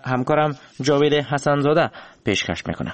همکارم جاوید حسن‌زاده پیشکش میکنه.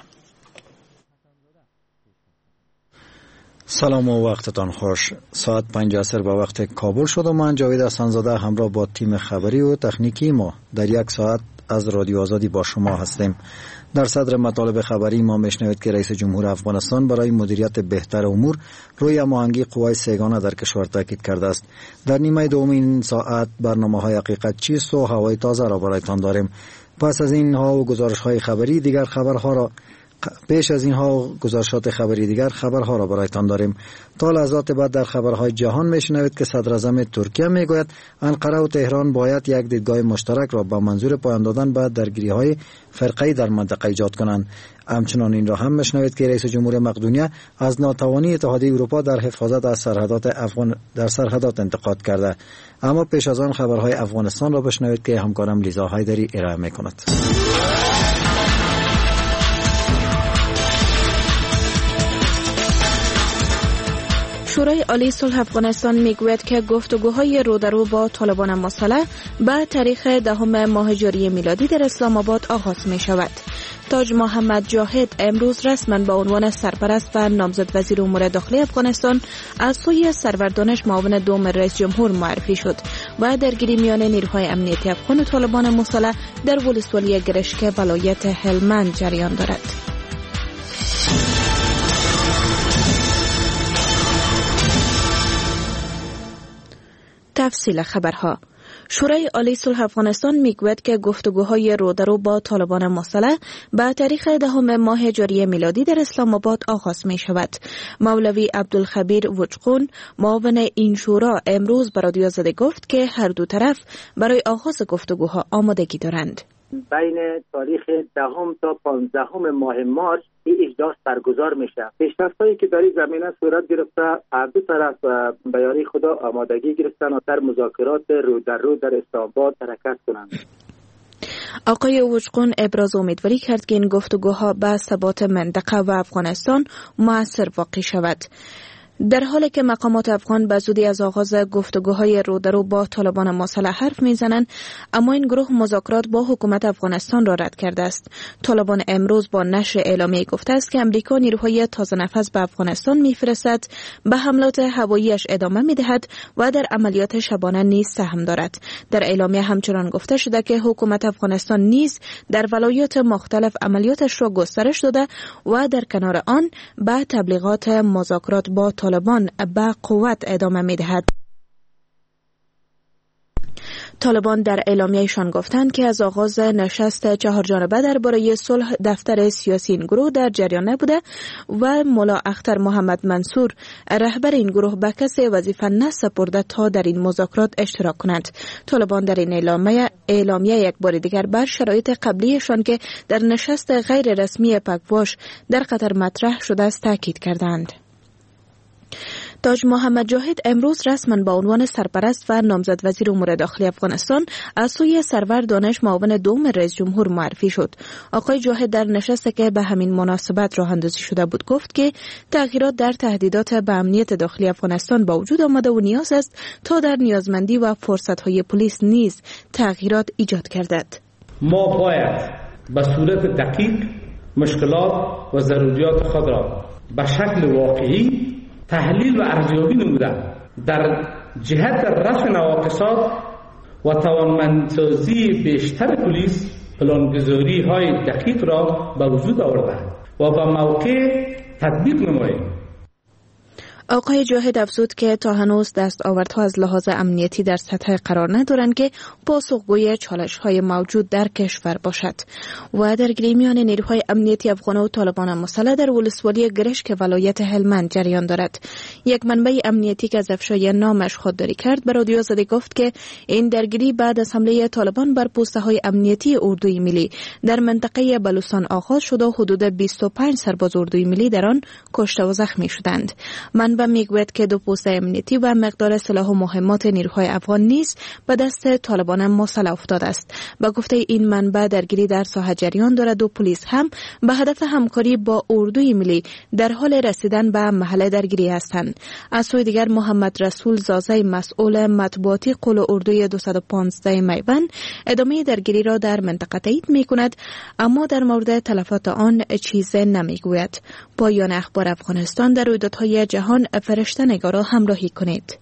سلام و وقتتان خوش. ساعت 5 عصر به وقت کابل شد و من جاوید حسن‌زاده همراه با تیم خبری و تکنیکی ما در یک ساعت از رادیو آزادی با شما هستیم. در صدر مطالب خبری ما میشنوید که رئیس جمهور افغانستان برای مدیریت بهتر امور روی هماهنگی قوای سه‌گانه در کشور تاکید کرده است. در نیمه دوم این ساعت برنامه‌های حقیقت چیست و هوای تازه را برایتان داریم. پس از اینها و گزارش‌های خبری دیگر پیش از اینها گزارشات خبری دیگر خبرها را برایتان داریم. تا لحظات بعد در خبرهای جهان میشنوید که صدر اعظم ترکیه میگوید انقره و تهران باید یک دیدگاه مشترک را با منظور پایان دادن به درگیری‌های فرقه‌ای در منطقه ایجاد کنند. همچنان این را هم میشنوید که رئیس جمهور مقدونیه از ناتوانی اتحادیه اروپا در حفاظت از سرحدات انتقاد کرده. اما پیش از آن خبرهای افغانستان را بشنوید که همکارم لیزا حیدری ارائه میکند. شورای عالی صلح افغانستان میگوید که گفتگوهای رودرو با طالبان مسلح به تاریخ 10 ماه ژوئیه میلادی در اسلام آباد آغاز می شود. تاج محمد جاهد امروز رسما به عنوان سرپرست و نامزد وزیر امور داخلی افغانستان از سوی سرور دانش معاون دوم رئیس جمهور معرفی شد و درگیری میان نیروهای امنیتی افغان و طالبان مسلح در ولسوالی گرشک ولایت هلمند جریان دارد. تفصیل خبرها. شورای عالی صلح افغانستان میگوید که گفتگوهای رودرو با طالبان مسلح به تاریخ 10 ماه ژوئیه میلادی در اسلام آباد آغاز می شود. مولوی عبدالخبیر وجقون معاون این شورا امروز به رادیو آزادی گفت که هر دو طرف برای آغاز گفتگوها آمادگی دارند. بین تاریخ 10 تا 15 ماه مارس این اجلاس برگزار میشه. پیشرفت‌هایی که در این زمینه صورت گرفته، هر دو طرف به یاری خدا آمادگی گرفتن و در مذاکرات رو در اسلام آباد حرکت کنند. آقای وجقون ابراز امیدواری کرد که این گفتگوها به ثبات منطقه و افغانستان مؤثر واقع شود. در حالی که مقامات افغان به زودی از آغاز گفتگوهای رودرو با طالبان مسلح حرف میزنند، اما این گروه مذاکرات با حکومت افغانستان را رد کرده است. طالبان امروز با نشر اعلامیه گفته است که امریکا نیروهای تازه نفس به افغانستان میفرستد، به حملات هواییش ادامه میدهد و در عملیات شبانه نیز سهم دارد. در اعلامیه همچنان گفته شده که حکومت افغانستان نیز در ولایات مختلف عملیاتش را گسترش داده و در کنار آن به تبلیغات مذاکرات با طالبان به قوت ادامه می‌دهد. طالبان در اعلامیه‌شان گفتند که از آغاز نشست 4 جانبه درباره صلح دفتر سیاسی این گروه در جریان نبوده و مولا اختر محمد منصور رهبر این گروه به کسی وظیفه نسپرده تا در این مذاکرات اشتراک کنند. طالبان در این اعلامیه یک بار دیگر بر شرایط قبلیشان که در نشست غیر رسمی پکواش در قطر مطرح شده است تاکید کردند. تاج محمد جاهد امروز رسما به عنوان سرپرست و نامزد وزیر امور داخلی افغانستان از سوی سرور دانش معاون دوم رئیس جمهور معرفی شد. آقای جاهد در نشستی که به همین مناسبت راه اندازی شده بود گفت که تغییرات در تهدیدات به امنیت داخلی افغانستان با وجود آمده و نیاز است تا در نیازمندی و فرصت‌های پلیس نیز تغییرات ایجاد گردد. ما باید به صورت دقیق مشکلات و ضروریات خود را به شکل واقعی تحلیل و ارزیابی نموده در جهت رفع نواقصات و توانمندسازی بیشتر پلیس پلانگذاری های دقیق را به وجود آورده و به موقع تطبیق نماییم. آقای جاهد افزود که تا هنوز دستاوردها از لحاظ امنیتی در سطح قرار ندارند که پاسخگوی چالش‌های موجود در کشور باشد و درگیری میان نیروهای امنیتی افغان و طالبان مسلح در ولسوالی گرشک ولایت هلمند جریان دارد. یک منبع امنیتی که از افشای نامش خودداری کرد به رادیو آزادی گفت که این درگیری بعد از حمله طالبان بر پوسته‌های امنیتی اردوی ملی در منطقه بلوچستان آغاز شد و حدود 25 سرباز اردوی ملی در آن کشته و زخمی شدند. منبع و میگوید که 2 پست امنیتی و مقدار سلاح و مهمات نیروهای افغان نیز به دست طالبان مسلح افتاده است. با گفته این منبع درگیری در ساحه جریان دارد و پلیس هم به هدف همکاری با اردوی ملی در حال رسیدن به محل درگیری هستند. از سوی دیگر محمد رسول زازه مسئول مطبوعاتی قول اردوی 215 میوند ادامه درگیری را در منطقه تایید می‌کند، اما در مورد تلفات آن چیزی نمی‌گوید. پایان اخبار افغانستان. در رویدادهای جهان فرشته نگارا همراهی کنید.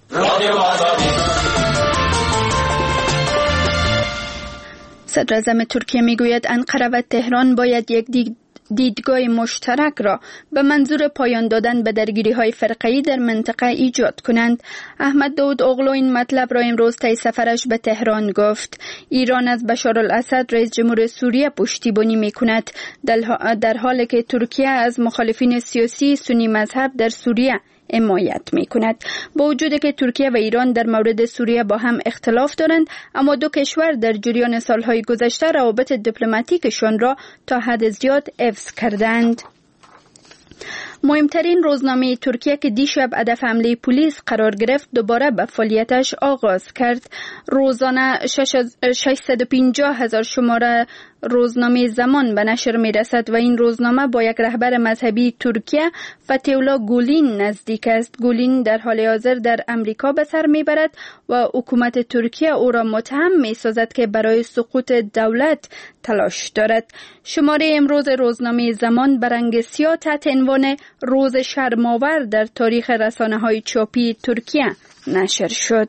صدر اعظم ترکیه میگوید انقره و تهران باید یک دیدگاه مشترک را به منظور پایان دادن به درگیری‌های فرقه‌ای در منطقه ایجاد کنند. احمد داود اوغلو این مطلب را امروز طی سفرش به تهران گفت. ایران از بشار الاسد رئیس جمهور سوریه پشتیبانی می‌کند، در حالی که ترکیه از مخالفین سیاسی سنی مذهب در سوریه حمایت می‌کند. با وجود که ترکیه و ایران در مورد سوریه با هم اختلاف دارند، اما دو کشور در جریان سالهای گذشته روابط دیپلماتیکشان را تا حد زیاد حفظ کردند. مهمترین روزنامه ترکیه که دیشب هدف حمله پلیس قرار گرفت دوباره به فعالیتش آغاز کرد. روزانه 650,000 شماره روزنامه زمان به نشر می رسد و این روزنامه با یک رهبر مذهبی ترکیه فتح‌الله گولین نزدیک است. گولین در حال حاضر در امریکا به سر می برد و حکومت ترکیه او را متهم می سازد که برای سقوط دولت تلاش دارد. شماره امروز روزنامه زمان به رنگ سیاه تحت عنوان روز شرم‌آور در تاریخ رسانه‌های چاپی ترکیه نشر شد.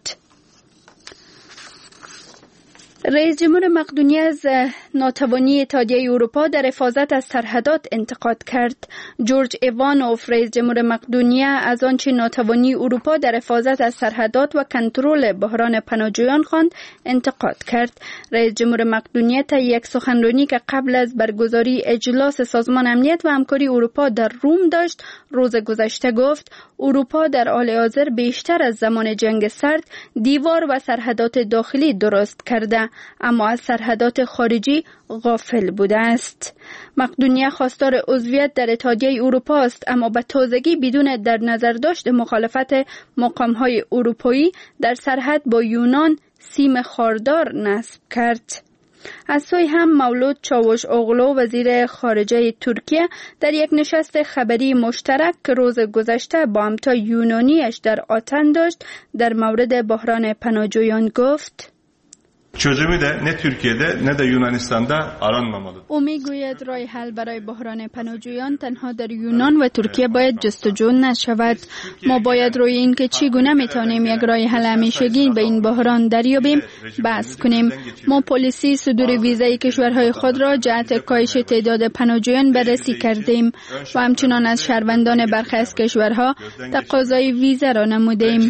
رئیس جمهور مقدونیه از ناتوانی اتحادیه اروپا در حفاظت از سرحدات انتقاد کرد. جورج ایوانوف رئیس جمهور مقدونیه از آنچه ناتوانی اروپا در حفاظت از سرحدات و کنترل بحران پناهجویان خواند انتقاد کرد. رئیس جمهور مقدونیه طی یک سخنرانی که قبل از برگزاری اجلاس سازمان امنیت و همکاری اروپا در روم داشت روز گذشته گفت اروپا در حال حاضر بیشتر از زمان جنگ سرد دیوار و سرحدات داخلی درست کرده، اما از سرحدات خارجی غافل بوده است. مقدونیه خواستار عضویت در اتحادیه اروپا است، اما به تازگی بدون در نظر داشت مخالفت مقام‌های اروپایی در سرحد با یونان سیم خاردار نصب کرد. از سوی هم مولود چاوش اوغلو وزیر خارجه ترکیه در یک نشست خبری مشترک که روز gözüşte با همتا یونانیش در آتن داشت در مورد بحران پناهجویان گفت çözümü de ne Türkiye'de ne de Yunanistan'da aranmamalıdır. او میگوید راه حل برای بحران پناهجویان تنها در یونان و ترکیه باید جستجو نشود. ما باید روی این که چگونه میتونیم یک راه حل همیشگی به این بحران دریابیم بحث کنیم. ما پالیسی صدور ویزای کشورهای خود را جهت کاهش تعداد پناهجویان بررسی کردیم و همچنان از شهروندان برخی از کشورها تقاضای ویزا را نمودیم.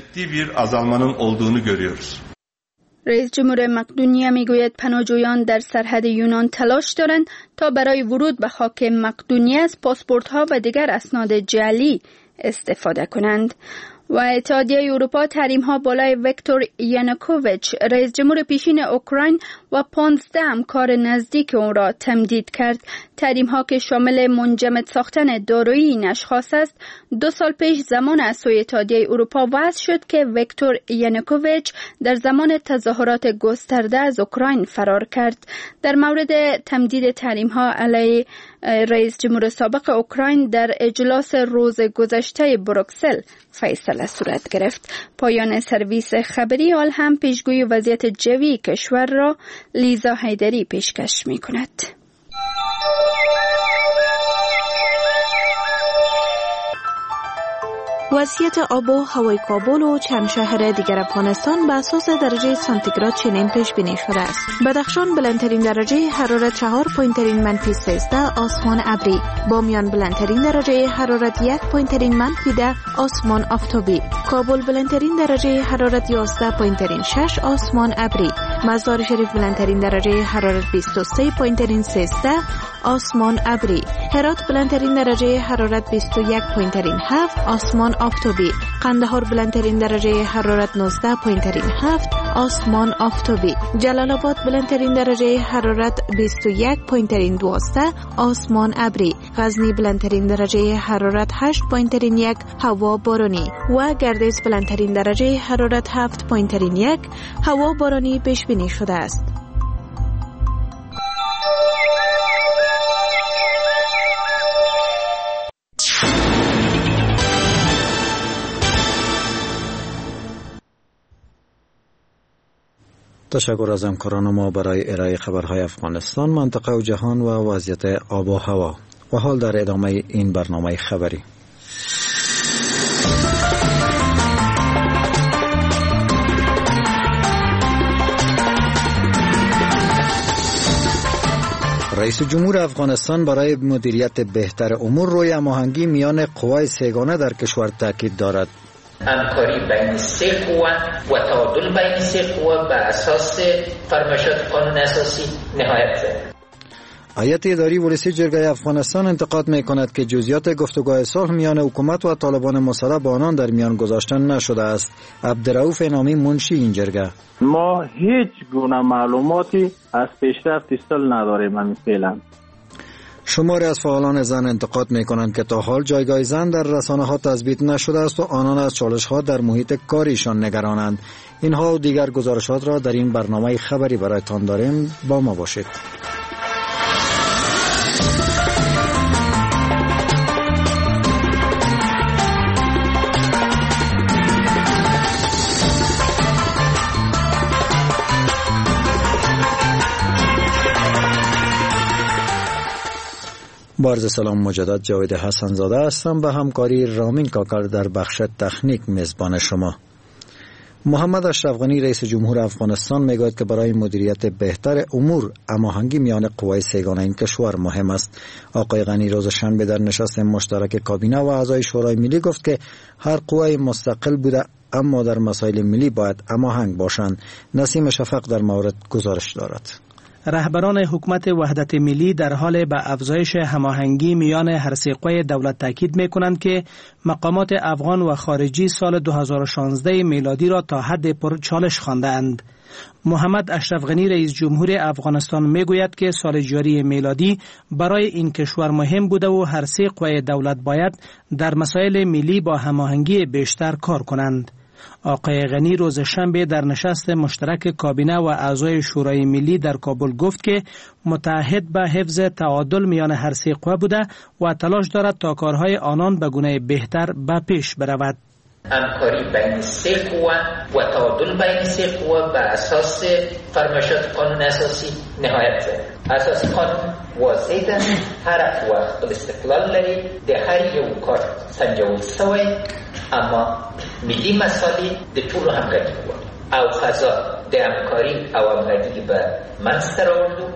رئیس جمهور مقدونیه میگوید پناهجویان در سرحد یونان تلاش دارند تا برای ورود به خاک مقدونیه از پاسپورت‌ها و دیگر اسناد جعلی استفاده کنند. و اتحادیه اروپا تحریم‌ها بالای ویکتور یانوکوویچ رئیس جمهور پیشین اوکراین و 15 همکار نزدیک او را تمدید کرد. تحریم‌ها که شامل منجمد ساختن دارویی این اشخاص است 2 سال پیش زمان از سوی اتحادیه اروپا وضع شد که ویکتور یانوکوویچ در زمان تظاهرات گسترده از اوکراین فرار کرد. در مورد تمدید تحریم‌ها علیه رئیس جمهور سابق اوکراین در اجلاس روز گذشته بروکسل فیصله صورت گرفت. پایان سرویس خبری حال هم پیشگویی وضعیت جوی کشور را لیزا حیدری پیشکش می کند. وضعیت آب و هوای کابل و چند شهر دیگر افغانستان به اساس درجه سانتیگراد چنین پیش بینی شده است. بدخشان بلندترین درجه حرارت 4 پوینترین منفی 13 آسمان ابری، بامیان بلندترین درجه حرارت 1 پوینترین منفی 10 آسمان آفتابی، کابل بلندترین درجه حرارت 11 پوینترین 6 آسمان ابری، مزار شریف بلندترین درجه حرارت 23 پوینترین 13 آسمان ابری، هرات بلندترین درجه حرارت 21 پوینترین 7 آسمان آفتابی، قندهار بلندترین درجه حرارت 19 پوینترین 7 آسمان آفتابی. جلال آباد بلندترین درجه حرارت 21، پایینترین 12. آسمان ابری. غزنی بلندترین درجه حرارت 8، پایینترین 1. هوا بارانی. و گردیز بلندترین درجه حرارت 7، پایینترین 1. هوا بارانی پیش بینی شده است. تشکر از همکاران ما برای ارائه خبرهای افغانستان، منطقه و جهان و وضعیت آب و هوا. و حال در ادامه این برنامه خبری. رئیس جمهور افغانستان برای مدیریت بهتر امور روی هماهنگی میان قوای سه‌گانه در کشور تاکید دارد. همکاری بین سه قوه و تعادل بین سه قوه بر اساس فرمایشات قانون اساسی نهایت زد. هیئت اداری ولسی جرگه افغانستان انتقاد می‌کند که جزئیات گفتگوهای صلح میان حکومت و طالبان مسلح با آنان در میان گذاشته نشده است. عبدالرؤوف نامی منشی این جرگه: ما هیچ گونه معلوماتی از پیشرفت صلح نداریم فعلا. شماری از فعالان زن انتقاد می‌کنند که تا حال جایگاه زن در رسانه‌ها تثبیت نشده است و آنان از چالش‌ها در محیط کاریشان نگرانند. اینها و دیگر گزارشات را در این برنامه خبری برایتان داریم، با ما باشید. با عرض سلام مجدد، جاوید حسن زاده هستم به همکاری رامین کاکر در بخش تکنیک میزبان شما. محمد اشرف غنی رئیس جمهور افغانستان میگوید که برای مدیریت بهتر امور هماهنگی میان قوای سه‌گانه این کشور مهم است. آقای غنی روز شنبه در نشست مشترک کابینه و اعضای شورای ملی گفت که هر قوای مستقل بوده اما در مسائل ملی باید هماهنگ باشند. نسیم شفق در مورد گزارش دارد. رهبران حکومت وحدت ملی در حال به افزایش هماهنگی میان هر سه قوای دولت تاکید می‌کنند که مقامات افغان و خارجی سال 2016 میلادی را تا حد پرچالش خواندند. محمد اشرف غنی رئیس جمهور افغانستان میگوید که سال جاری میلادی برای این کشور مهم بوده و هر سه قوای دولت باید در مسائل ملی با هماهنگی بیشتر کار کنند. آقای غنی روز شنبه در نشست مشترک کابینه و اعضای شورای ملی در کابل گفت که متعهد به حفظ تعادل میان هر سه قوه بوده و تلاش دارد تا کارهای آنان به گونه بهتر به پیش برود. همکاری بین سه قوه و تعادل بین سه قوه بر اساس فرمایشات قانون اساسی نهایت زد. اساس قانون واضح ده، هر قوه خپل استقلال لري، د هر یو کار سنجول سوی، اما ملی مسائل د ټولو همغږي او فضا د همکاری او همغږي به منځته راوړلو.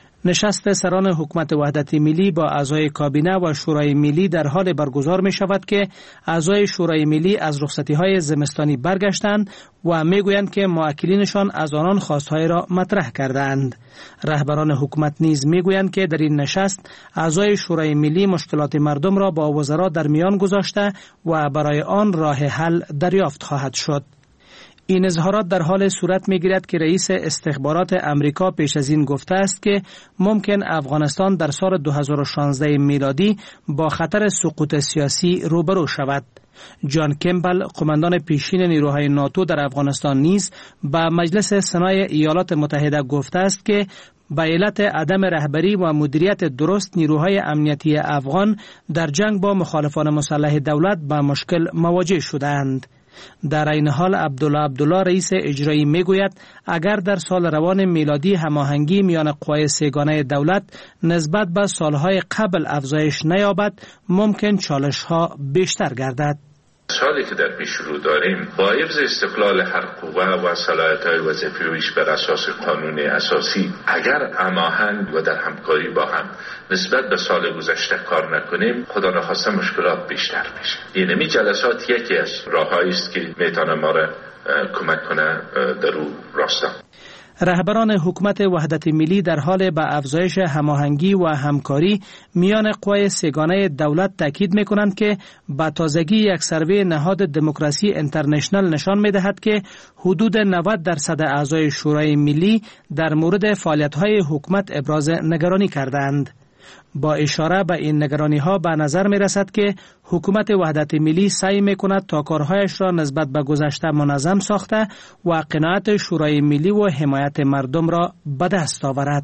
نشست سران حکومت وحدت ملی با اعضای کابینه و شورای ملی در حال برگزار می شود که اعضای شورای ملی از رخصتی‌های زمستانی برگشتند و می گویند که موکلینشان از آنان خواستهای را مطرح کردند. رهبران حکومت نیز می گویند که در این نشست اعضای شورای ملی مشکلات مردم را با وزرا در میان گذاشته و برای آن راه حل دریافت خواهد شد. این اظهارات در حال صورت می‌گیرد که رئیس استخبارات امریکا پیش از این گفته است که ممکن افغانستان در سال 2016 میلادی با خطر سقوط سیاسی روبرو شود. جان کمبل، قماندان پیشین نیروهای ناتو در افغانستان نیز به مجلس سنای ایالات متحده گفته است که به علت عدم رهبری و مدیریت درست نیروهای امنیتی افغان در جنگ با مخالفان مسلح دولت به مشکل مواجه شدند. در این حال عبدالله رئیس اجرایی میگوید اگر در سال روان میلادی هماهنگی میان قوای سه‌گانه دولت نسبت به سالهای قبل افزایش نیابد، ممکن چالش‌ها بیشتر گردد. سالی که در پیش رو داریم با حفظ استقلال هر قوه و صلاحیت‌های وظیفه‌ایش بر اساس قانون اساسی، اگر هماهنگ و در همکاری با هم نسبت به سال گذشته کار نکنیم، خدا نخواسته مشکلات بیشتر میشه. این جلسات یکی از راههایی است که میتونه ما را کمک کنه در اون راستا. رهبران حکومت وحدت ملی در حال به افزایش هماهنگی و همکاری میان قوای سگانه دولت تاکید می‌کنند که با تازگی یک سروی نهاد دموکراسی اینترنشنال نشان می‌دهد که حدود 90% اعضای شورای ملی در مورد فعالیت‌های حکومت ابراز نگرانی کردند. با اشاره به این نگرانی‌ها به نظر می‌رسد که حکومت وحدت ملی سعی می‌کند تا کارهایش را نسبت به گذشته منظم ساخته و قناعت شورای ملی و حمایت مردم را به دست آورد.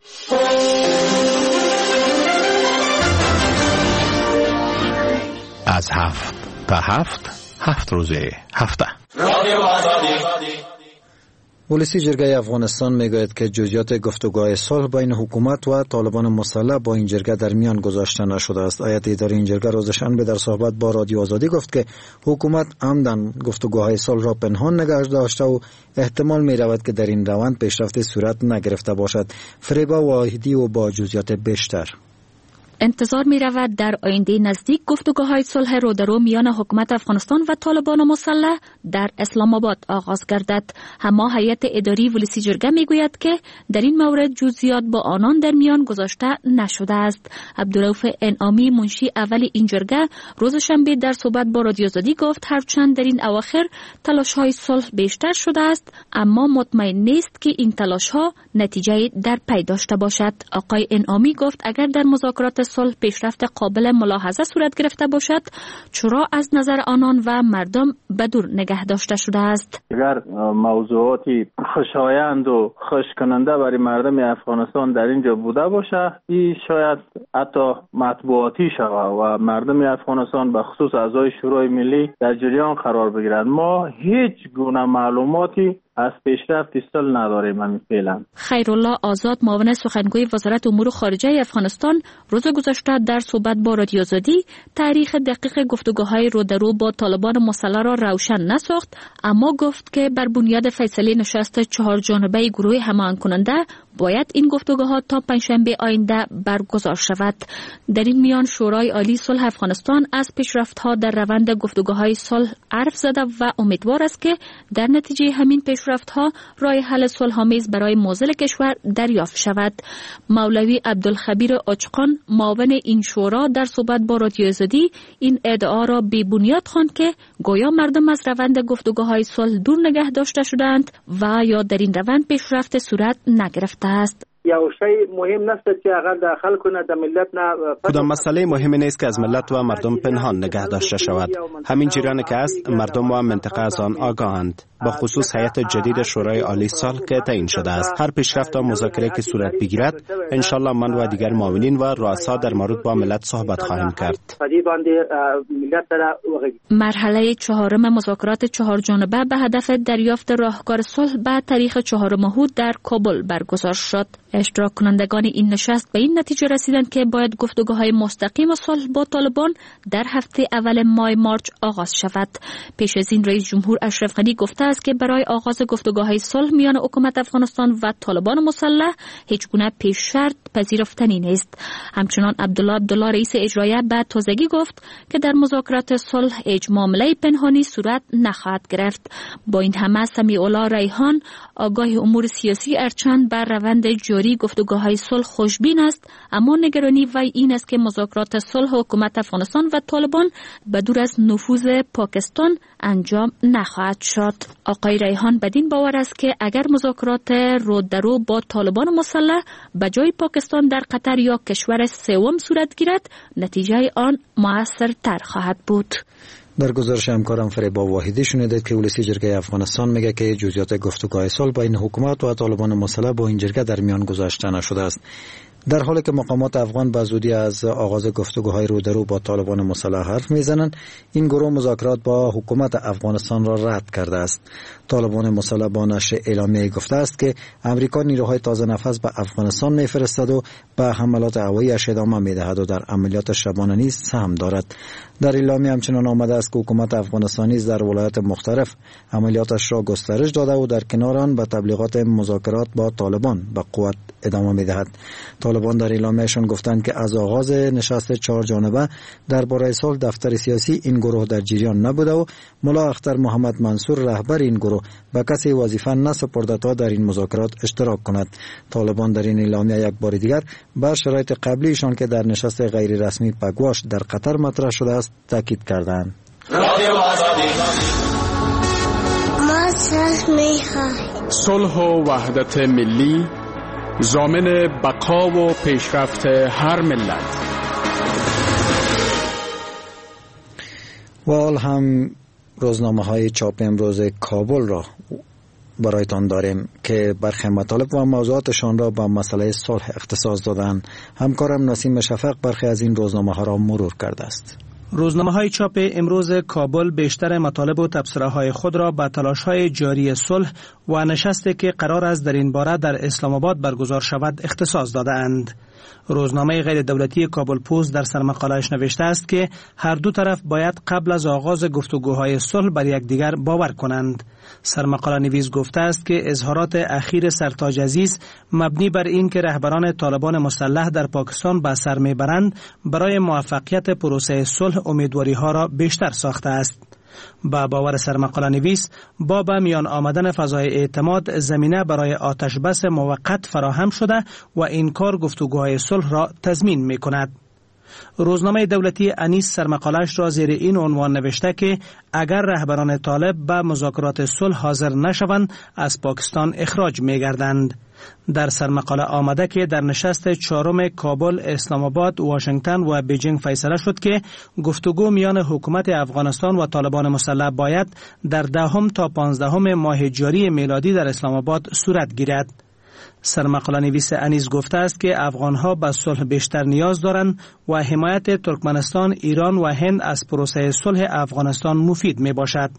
از 7 تا 7 روز هفته ولسی جرگه افغانستان میگوید که جزئیات گفتگوهای صلح بین حکومت و طالبان مسلح با این جرگه در میان گذاشته نشده است. هیئت اداره این جرگه روز شنبه در صحبت با رادیو آزادی گفت که حکومت عمدن گفتگوهای صلح را پنهان نگه داشته و احتمال می رود که در این روند پیشرفت صورت نگرفته باشد. فریبا واحدی و با جزئیات بیشتر. انتظار می رود در آینده نزدیک گفتگوهای صلح رو در رو میان حکومت افغانستان و طالبان مسلح در اسلام آباد آغاز گردد. اما هیئت اداری ولسی جرگه می گوید که در این مورد جزئیات با آنان در میان گذاشته نشده است. عبدالرؤف انعامی منشی اول این جرگه روز شنبه در صحبت با رادیو آزادی گفت هرچند در این اواخر تلاش‌های صلح بیشتر شده است اما مطمئن نیست که این تلاش‌ها نتیجه در پی داشته باشد. آقای انعامی گفت اگر در مذاکرات صلح پیشرفت قابل ملاحظه صورت گرفته باشد چرا از نظر آنان و مردم بدور نگه داشته شده است. اگر موضوعاتی خوشایند و خوش کننده برای مردم افغانستان در اینجا بوده باشه این شاید حتی مطبوعاتی شود و مردم افغانستان به خصوص اعضای شورای ملی در جریان قرار بگیرند. ما هیچ گونه معلوماتی از پیشرفت صلح نداریم همین فعلا. خیرالله آزاد معاون سخنگوی وزارت امور خارجه افغانستان روز گذشته در صحبت با رادیو آزادی تاریخ دقیق گفتگوهای رو در رو با طالبان مسلح را روشن نساخت اما گفت که بر بنیاد فیصله نشست 4 جانبه گروه هماهنگ کننده باید این گفتگوها تا پنجشنبه آینده برگزار شود. در این میان شورای عالی صلح افغانستان از پیشرفت‌ها در روند گفتگوهای صلح حرف زده و امیدوار است که در نتیجه همین پیشرفت‌ها راه حل صلح‌آمیز برای موزل کشور دریافت شود. مولوی عبدالخبیر آچقان معاون این شورا در صحبت با رادیو آزادی این ادعا را بی بنیاد خواند که گویا مردم از روند گفتگوهای صلح دور نگه داشته شدند و یا در این روند پیشرفت صورت نگرفته است. یا شی مهم نیست که اگر داخل کنه در ملت نه کدام مسئله مهم نیست که از ملت و مردم پنهان نگه داشته شود. همین جریان که است مردم و منطقه از آن آگاهند. با خصوص هیئت جدید شورای عالی صلح که تعیین شده است. هر پیشرفت و مذاکره که صورت بگیرد ان شاء الله من و دیگر معاونین و رؤسا در مورد با ملت صحبت خواهیم کرد. مرحله 4 مذاکرات 4 جانبه به هدف دریافت راهکار صلح به تاریخ 4 ماه در کابل برگزار شد. اشتراک کنندگان این نشست به این نتیجه رسیدند که باید گفتگوهای مستقیم صلح با طالبان در هفته اول ماه مارچ آغاز شود. پیش از این رئیس جمهور اشرف غنی گفته است که برای آغاز گفتگوهای صلح میان حکومت افغانستان و طالبان مسلح هیچ گونه پیش شرط پذیرفتنی نیست. همچنان عبدالله رئیس اجرایی به تازگی گفت که در مذاکرات صلح هیچ معامله پنهانی صورت نخواهد گرفت. با این همه سمیع الله ریحان آگاه امور سیاسی ارچند بر روند جاری گفتگوهای صلح خوشبین است اما نگرانی وی این است که مذاکرات صلح حکومت افغانستان و طالبان به دور از نفوذ پاکستان انجام نخواهد شد. آقای ریحان بدین باور است که اگر مذاکرات رو در رو با طالبان مسلح به جای پاکستان در قطر یا کشور سوم صورت گیرد نتیجه آن موثرتر خواهد بود. در گزارش همکارم فریبا واحدی شنیدید که ولسی جرگه افغانستان میگه که جزئیات گفتگوهای صلح بین حکومت و طالبان مسلح با این جرگه در میان گذاشته نشده است. در حالی که مقامات افغان به زودی از آغاز گفتگوهای رو در رو با طالبان مسلح حرف میزنند، این گروه مذاکرات با حکومت افغانستان را رد کرده است. طالبان مسلح با نشر اعلامیه گفته است که امریکا نیروهای تازه نفس به افغانستان میفرستد و به حملات هوایی‌اش ادامه میدهد و در عملیات شبانه نیز سهم دارد. در اعلامیه همچنان آمده است که حکومت افغانستانی در ولایات مختلف عملیاتش را گسترش داده و در کنار آن به تبلیغات مذاکرات با طالبان به قوت ادامه میدهد. طالبان در اعلامیه‌شان گفتند که از آغاز نشست 4 جانبه درباره صلح دفتر سیاسی این گروه در جریان نبوده و ملا اختر محمد منصور رهبر این گروه به کسی وظیفه نسپرده تا در این مذاکرات اشتراک کند. طالبان در این اعلامیه یک بار دیگر بر شرایط قبلیشان که در نشست غیر رسمی پگواش در قطر مطرح شده است تاکید کردند. صلح و وحدت ملی ضامن بقا و پیشرفت هر ملت. و حال هم روزنامه‌های چاپ امروز کابل را برایتان داریم که برخی مطالب و موضوعاتشان را به مسئله صلح اختصاص دادند. همکارم نسیم شفق برخی از این روزنامه‌ها را مرور کرده است. روزنامه‌های چاپ امروز کابل بیشتر مطالب و تبصره‌های خود را به تلاش‌های جاری صلح و نشستی که قرار است در این باره در اسلام آباد برگزار شود اختصاص داده‌اند. روزنامه غیر دولتی کابل پست در سرمقاله‌اش نوشته است که هر دو طرف باید قبل از آغاز گفتگوهای صلح بر یکدیگر باور کنند. سرمقاله نویس گفته است که اظهارات اخیر سرتاج عزیز مبنی بر این که رهبران طالبان مسلح در پاکستان به سر میبرند برای موفقیت پروسه صلح امیدواری‌ها را بیشتر ساخته است. با باور سرمقاله نویس با به میان آمدن فضای اعتماد زمینه برای آتش بس موقت فراهم شده و این کار گفتگوهای صلح را تضمین می کند. روزنامه دولتی انیس سرمقاله‌اش را زیر این عنوان نوشته که اگر رهبران طالب به مذاکرات صلح حاضر نشوند از پاکستان اخراج می گردند. در سرمقاله آمده که در نشست 4 کابل، اسلام آباد، واشنگتن و بیجینگ فیصله شد که گفتگو میان حکومت افغانستان و طالبان مسلح باید در 10 تا 15 ماه جاری میلادی در اسلام آباد صورت گیرد. سرمقاله نویس انیس گفته است که افغانها به صلح بیشتر نیاز دارند و حمایت ترکمنستان، ایران و هند از پروسه صلح افغانستان مفید می باشد.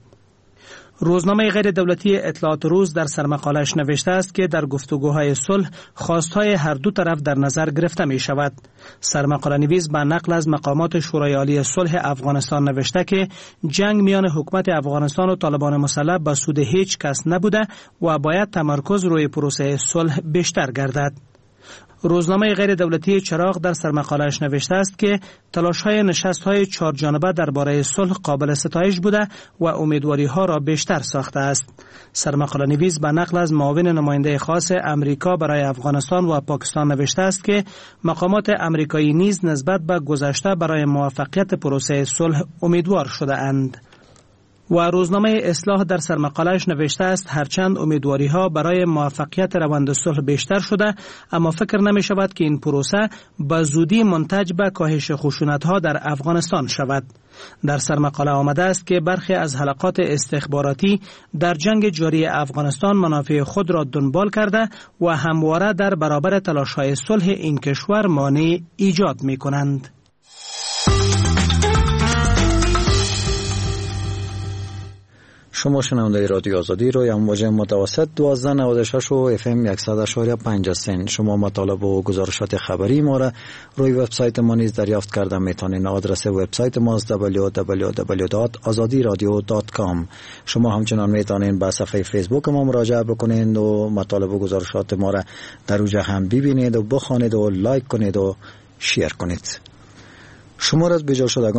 روزنامه غیر دولتی اطلاعات روز در سرمقاله‌اش نوشته است که در گفتگوهای صلح خواستهای هر دو طرف در نظر گرفته می شود. سرمقاله نویس به نقل از مقامات شورای عالی صلح افغانستان نوشته که جنگ میان حکومت افغانستان و طالبان مسلح به سود هیچ کس نبوده و باید تمرکز روی پروسه صلح بیشتر گردد. روزنامه غیر دولتی چراغ در سرمقاله‌اش نوشته است که تلاش‌های نشست‌های 4 جانبه درباره صلح قابل ستایش بوده و امیدواری‌ها را بیشتر ساخته است. سرمقاله نویس به نقل از معاون نماینده خاص امریکا برای افغانستان و پاکستان نوشته است که مقامات امریکایی نیز نسبت به گذشته برای موفقیت پروسه صلح امیدوار شده اند. و روزنامه اصلاح در سرمقاله‌اش نوشته است هرچند امیدواری‌ها برای موفقیت روند صلح بیشتر شده، اما فکر نمی شود که این پروسه به زودی منتج به کاهش خشونت‌ها در افغانستان شود. در سرمقاله آمده است که برخی از حلقات استخباراتی در جنگ جاری افغانستان منافع خود را دنبال کرده و همواره در برابر تلاش‌های صلح این کشور مانع ایجاد می‌کنند. شما شنونده رادیو آزادی روی امواج متوسط 1296 و اف ام 100.5 شما مطالب و گزارشات خبری ما را روی وبسایت ما نیز دریافت کرده میتونید. آدرس وبسایت ما www.azadiradio.com. شما همچنان میتونید به صفحه فیسبوک ما مراجعه بکنید و مطالب و گزارشات ما را در اونجا هم ببینید و بخوانید و لایک کنید و شیر کنید. شمار از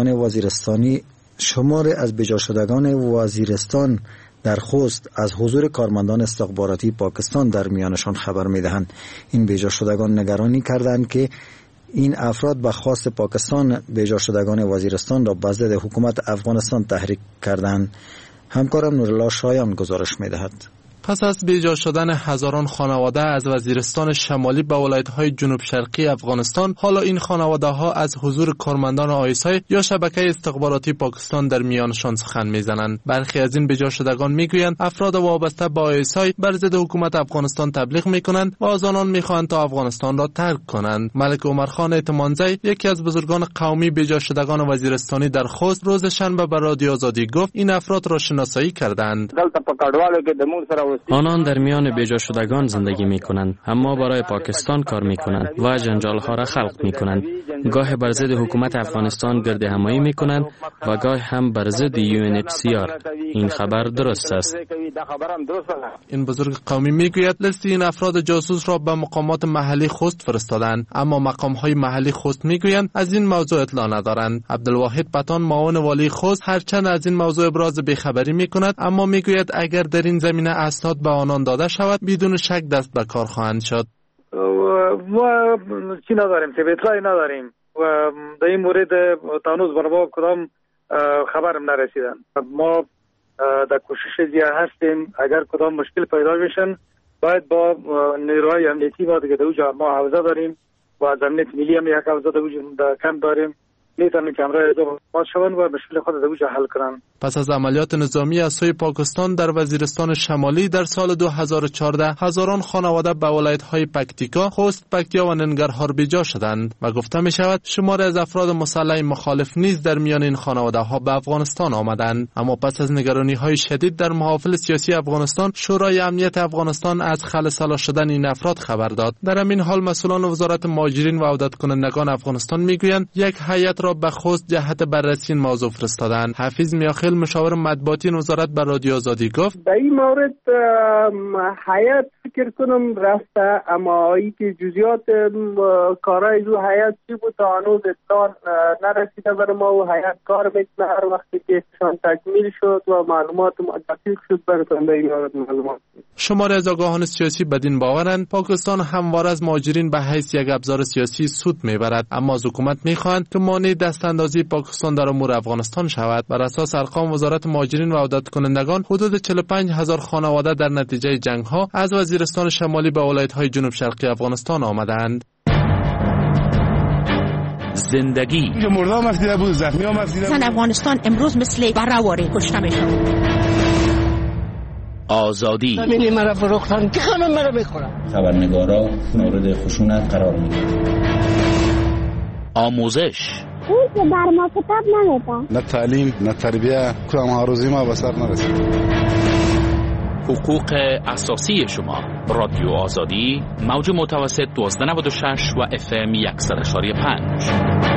بجا شدگان وزیرستان در خوست از حضور کارمندان استخباراتی پاکستان در میانشان خبر میدهند. این بجا شدگان نگرانی کردند که این افراد به خواست پاکستان بجا شدگان وزیرستان را به ضد حکومت افغانستان تحریک کردند. همکارم نورالله شایان گزارش میدهد. پس از بیجا شدن هزاران خانواده از وزیرستان شمالی به ولایت‌های جنوب شرقی افغانستان، حالا این خانواده‌ها از حضور کارمندان آیسای یا شبکه استخباراتی پاکستان در میانشان سخن می‌زنند. برخی از این بیجا شدگان می‌گویند افراد وابسته به آیسای بر ضد حکومت افغانستان تبلیغ می‌کنند و از آنان می‌خواهند تا افغانستان را ترک کنند. ملک عمرخان اعتمانزی، یکی از بزرگان قومی بیجا شدگان وزیرستانی در خوست، روز شنبه به رادیو آزادی گفت این افراد را شناسایی کردند. آنان در میان بیجا شدگان زندگی می کنند، اما برای پاکستان کار می کنند و جنجال ها را خلق می کنند. گاه بر ضد حکومت افغانستان گرد همایی می کنند و گاه هم بر ضد UNHCR. این خبر درست است. این بزرگ قومی میگوید لیست این افراد جاسوس را به مقامات محلی خوست فرستادند، اما مقام‌های محلی خوست میگویند از این موضوع اطلاع ندارند. عبدالواحد پتان معاون والی خوست هرچند از این موضوع ابراز بیخبری میکند، اما میگوید اگر در این زمینه اسناد به آنان داده شود بدون شک دست به کار خواهند شد. ما چی نداریم که اطلاعی نداریم و در این مورد تانوز بر ما کدام خبرم نرسیدن. ما در کوشش زیاد هستیم اگر کدام مشکل پیدا بشن باید با نیروهای امنیتی ما دیگه در اونجا ما حوزه داریم و از امنیت ملی هم یک حوزه در کم داریم، میتونن که امرای ازدواج شوند و مشکل خود در اونجا حل کنن. پس از عملیات نظامی از سوی پاکستان در وزیرستان شمالی در سال 2014 هزاران خانواده به ولایت‌های پکتیکا، خوست، پکتیا و ننگرهار بیجا شدند و گفته می شود شماری از افراد مسلح مخالف نیز در میان این خانواده‌ها به افغانستان آمدند. اما پس از نگرانی‌های شدید در محافل سیاسی افغانستان، شورای امنیت افغانستان از خلسلا شدن این افراد خبر داد. در همین حال مسئولان وزارت مهاجرین و عودت کنندگان افغانستان میگویند یک هیئت را به خوست جهت بررسی این موضوع فرستادند. حفیظ میاخیل مشاور مطبوعاتی وزارت به رادیو آزادی گفت در این مورد هیئت فکر کنم رفته، اما ای که جزئیات کارهای دو هیئت چی بود تا هنوز اطلاع نرسیده بر ما و هیئت کار میکنه. هر وقتی که شان تکمیل شد و معلومات دقیق شد براتون در این مورد معلومات. شماری از آگاهان سیاسی بدین باورند پاکستان همواره از مهاجرین به حیث یک ابزار سیاسی سود میبرد، اما از حکومت میخواهند که مانع دستاندازی پاکستان در امور افغانستان شود. بر اساس ارقام وزارت مهاجرین و عودت کنندگان، حدود 45,000 خانواده در نتیجه جنگ ها از وزیرستان شمالی به ولایت‌های جنوب شرقی افغانستان آمدند. زندگی مردم مفیده بود، زخمی ها مفیده بود. افغانستان امروز مثل برآوری کشته میشه. آزادی زمینی مرا فروختن که همه مرا میخورن. خبرنگارا مورد خشونت قرار میگیرن. آموزش اون که بر ما کتاب نمیدن. نه تعلیم نه تربیه، کدام آرزوی ما به سر نرسید. حقوق اساسی شما. رادیو آزادی، موج متوسط 1296 و FM 100.5.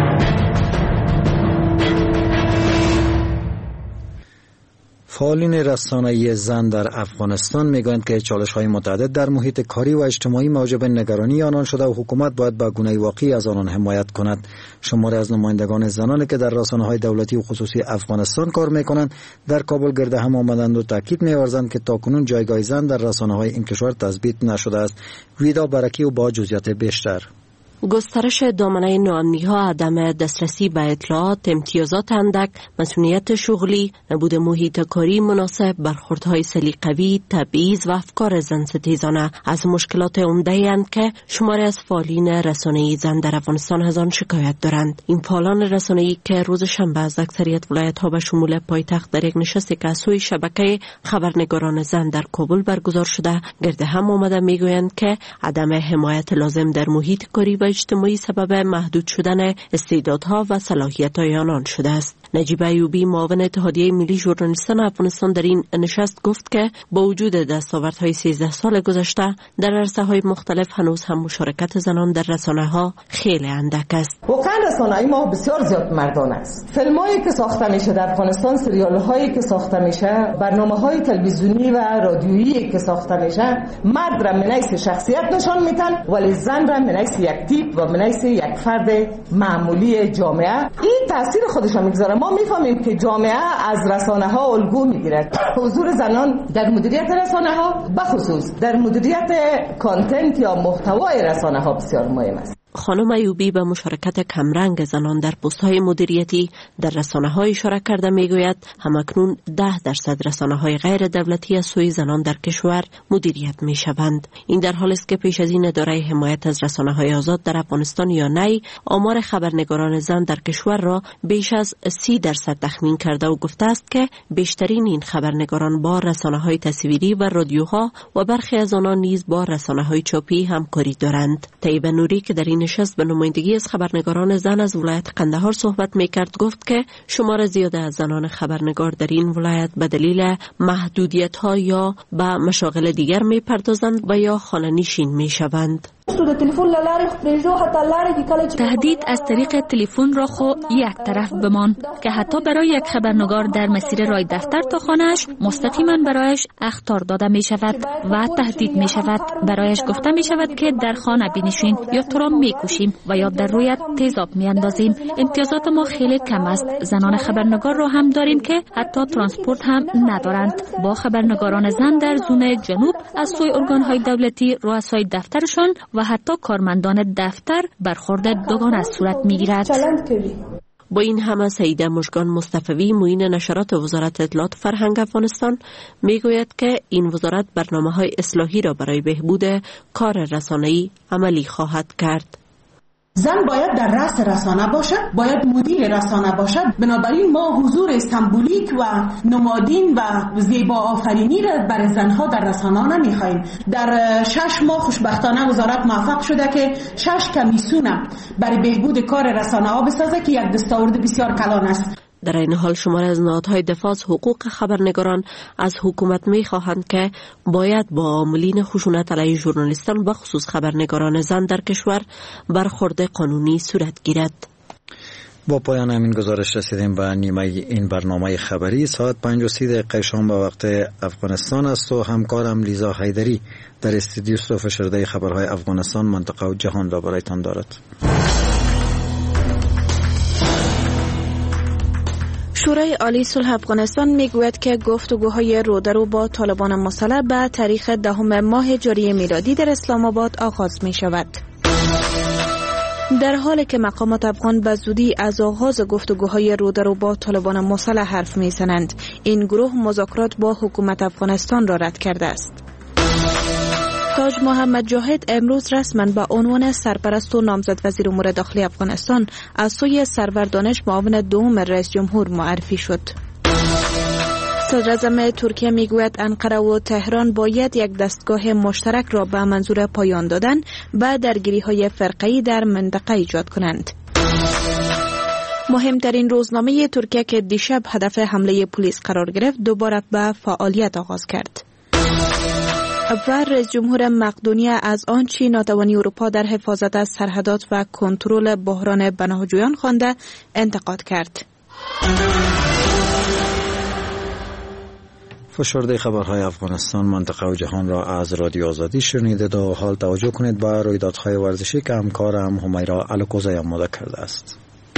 فعالین رسانه‌ای زن در افغانستان میگویند که چالش‌های متعدد در محیط کاری و اجتماعی موجب نگرانی آنان شده و حکومت باید به گونه واقعی از آنان حمایت کند. شماری از نمایندگان زنانی که در رسانه‌های دولتی و خصوصی افغانستان کار می‌کنند در کابل گرد هم آمدند و تاکید می‌ورزند که تاکنون جایگاه زن در رسانه‌های این کشور تثبیت نشده است. ویدا برکی و با جزئیات بیشتر. گسترش دامنه ناامنی‌ها، عدم دسترسی به اطلاعات، امتیازات اندک، مسئولیت شغلی، نبود محیط کاری مناسب، برخوردهای سلیقه‌ای، تبعیض و افکار زن‌ستیزانه از مشکلات عمده‌اند که شماری از فعالین رسانه‌ای زن در افغانستان از آن شکایت دارند. این فعالان رسانه‌ای که روز شنبه از اکثریت ولایت‌ها به شمول پایتخت در یک نشست که از سوی شبکه خبرنگاران زن در کابل برگزار شده گرد هم آمده میگویند که عدم حمایت لازم در محیط کاری و اجتماعی سبب محدود شدن استعدادها و صلاحیت‌های آنان شده است. نجیب ایوبی معاون اتحادیه ملی ژورنالیستان افغانستان در این نشست گفت که با وجود دستاوردهای 13 سال گذشته در عرصه‌های مختلف هنوز هم مشارکت زنان در رسانه‌ها خیلی اندک است. واقعا رسانه‌ای ما بسیار زیاد مردانه است. فیلم‌هایی که ساخته میشه در افغانستان، سریال‌هایی که ساخته میشه، برنامه‌های تلویزیونی و رادیویی که ساخته میشه، مرد را منیس شخصیت نشان میدن ولی زن را منیس یک تیپ و منیس یک فرد معمولی جامعه. این تاثیر خودش را میگذاره. ما میفهمیم که جامعه از رسانه‌ها الگو میگیره. حضور زنان در مدیریت رسانه‌ها بخصوص در مدیریت کانتنت یا محتوای رسانه‌ها بسیار مهم است. خانم ایوبی به مشارکت کمرنگ زنان در پست‌های مدیریتی در رسانه‌ها اشاره کرده میگوید همکنون 10% رسانه‌های غیر دولتی از سوی زنان در کشور مدیریت میشوند. این در حالی است که پیش از این اداره حمایت از رسانه‌های آزاد در افغانستان یا نی آمار خبرنگاران زن در کشور را بیش از 30% تخمین کرده و گفته است که بیشترین این خبرنگاران با رسانه‌های تصویری و رادیوها و برخی از آنها نیز با رسانه‌های چاپی همکاری دارند. طیبه نوری که در این نشست به نمایندگی از خبرنگاران زن از ولایت قندهار صحبت میکرد گفت که شمار زیاد از زنان خبرنگار در این ولایت به دلیل محدودیت‌ها یا به مشاغل دیگر میپردازند و یا خانه‌نشین میشوند. تهدید از طریق تلفن را خو یک طرف بمان که حتی برای یک خبرنگار در مسیر راه دفتر تا خانه‌اش مستقیما برایش اخطار داده می شود و تهدید می شود. برایش گفته می شود که در خانه بنشین یا تو را می کشیم و یا در رویت تیزاب می اندازیم. امتیازات ما خیلی کم است. زنان خبرنگار را هم داریم که حتی ترانسپورت هم ندارند. با خبرنگاران زن در زون جنوب از سوی ارگان‌های دولتی، رؤسای دفترشان و حتی کارمندان دفتر برخورد دوگانه صورت می‌گیرد. با این همه سیده مژگان مصطفی معین نشرات وزارت اطلاعات فرهنگ افغانستان میگوید که این وزارت برنامه‌های اصلاحی را برای بهبود کار رسانه‌ای عملی خواهد کرد. زن باید در رأس رسانه باشد، باید مدیر رسانه باشد. بنابراین ما حضور سمبولیک و نمادین و زیبا آفرینی را برای زنها در رسانه نمیخوایم. در 6 ماه خوشبختانه وزارت موفق شده که 6 کمیسیون برای بهبود کار رسانه ها بسازه که یک دستاورد بسیار کلان است. در این حال شماری از نهادهای دفاع از حقوق خبرنگاران از حکومت می خواهند که باید با عاملین خشونت علیه ژورنالیستان و خصوص خبرنگاران زن در کشور برخورد قانونی صورت گیرد. با پایان همین گزارش رسیدیم به نیمه این برنامه خبری. ساعت 5:30 شام به وقت افغانستان است و همکارم لیزا حیدری در استودیو فشرده خبرهای افغانستان، منطقه و جهان را برایتان دارد. شورای عالی صلح افغانستان میگوید که گفتگوهای رودرو با طالبان مسلح به تاریخ 10 ماه جاری میلادی در اسلام آباد آغاز می شود. در حالی که مقامات افغان به زودی از آغاز گفتگوهای رودرو با طالبان مسلح حرف میزنند، این گروه مذاکرات با حکومت افغانستان را رد کرده است. تاج محمد جاهد امروز رسما به عنوان سرپرست و نامزد وزیر امور داخلی افغانستان از سوی سرور دانش معاون دوم رئیس جمهور معرفی شد. صدراعظم ترکیه میگوید انقره و تهران باید یک دستگاه مشترک را به منظور پایان دادن به درگیری‌های فرقه‌ای در منطقه ایجاد کنند. مهمترین روزنامه ترکیه که دیشب هدف حمله پلیس قرار گرفت دوباره به فعالیت آغاز کرد. و رئیس جمهور مقدونیه از آنچه ناتوانی اروپا در حفاظت از سرحدات و کنترل بحران پناهجویان خوانده انتقاد کرد. فشرده خبرهای افغانستان، منطقه و جهان را از رادیو آزادی شنیدید و حال توجه کنید به رویدادهای ورزشی که همکارم همیرا الکوزی آماده کرده است.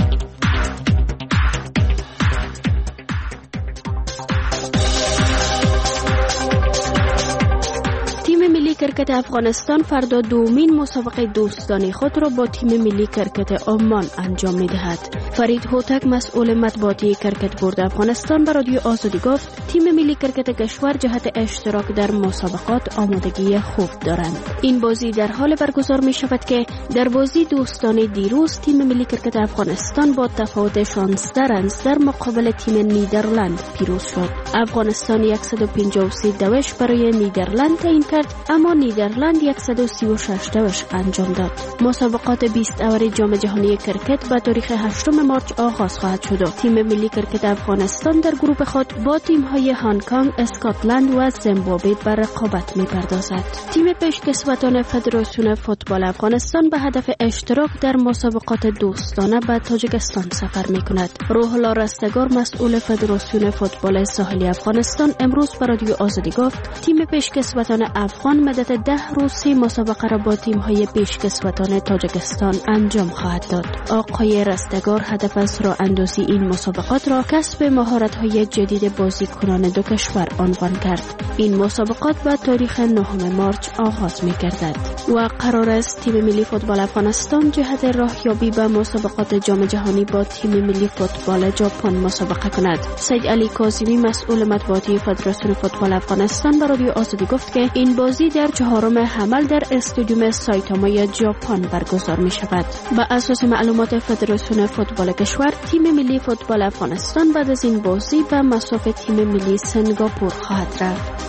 کرکت افغانستان فردا دومین مسابقه دوستانه خود را با تیم ملی کرکت عمان انجام می‌دهد. فرید هوتک مسئول مطبوعاتی کرکت بورد افغانستان به رادیو آزادی گفت تیم ملی کرکت کشور جهت اشتراک در مسابقات آمادگی خوب دارند. این بازی در حال برگزار می شود که در بازی دوستانه دیروز تیم ملی کرکت افغانستان با تفاوت 16 رنز در مقابل تیم نیدرلند پیروز شد. افغانستان 153 دوش برای نیدرلند تعیین کرد، اما نیدرلند 136 دوش انجام داد. مسابقات 20 اور جام جهانی کرکت به تاریخ 8 مارچ آغاز خواهد شد. تیم ملی کرکت افغانستان در گروه خود با تیم‌های هنگ کنگ، اسکاتلند و زیمبابوه به رقابت می‌پردازد. تیم پیشکسوتان فدراسیون فوتبال افغانستان به هدف اشتراک در مسابقات دوستانه به تاجیکستان سفر می‌کند. روح الله رستگار مسئول فدراسیون فوتبال ساحلی افغانستان امروز به رادیو آزادی گفت تیم پیشکسوتان افغان مدت 10 روز مسابقه را با تیم‌های پیشکسوتان تاجیکستان انجام خواهد داد. آقای رستگار هدف از راه اندازی این مسابقات را کسب مهارت‌های جدید بازیکنان دو کشور عنوان کرد. این مسابقات به تاریخ 9 مارچ آغاز می‌گردد و قرار است تیم ملی فوتبال افغانستان جهت راهیابی به مسابقات جام جهانی با تیم ملی فوتبال ژاپن مسابقه کند. سید علی کاظمی مسئول مطبوعاتی فدراسیون فوتبال افغانستان به رادیو آزادی گفت که این بازی در 4 حمل در استادیوم سایتاما ژاپن برگزار می‌شود. بر اساس معلومات فدراسیون فوتبال کشور، تیم ملی فوتبال افغانستان بعد از این بازی به مصاف تیم ملی سنگاپور خواهد رفت.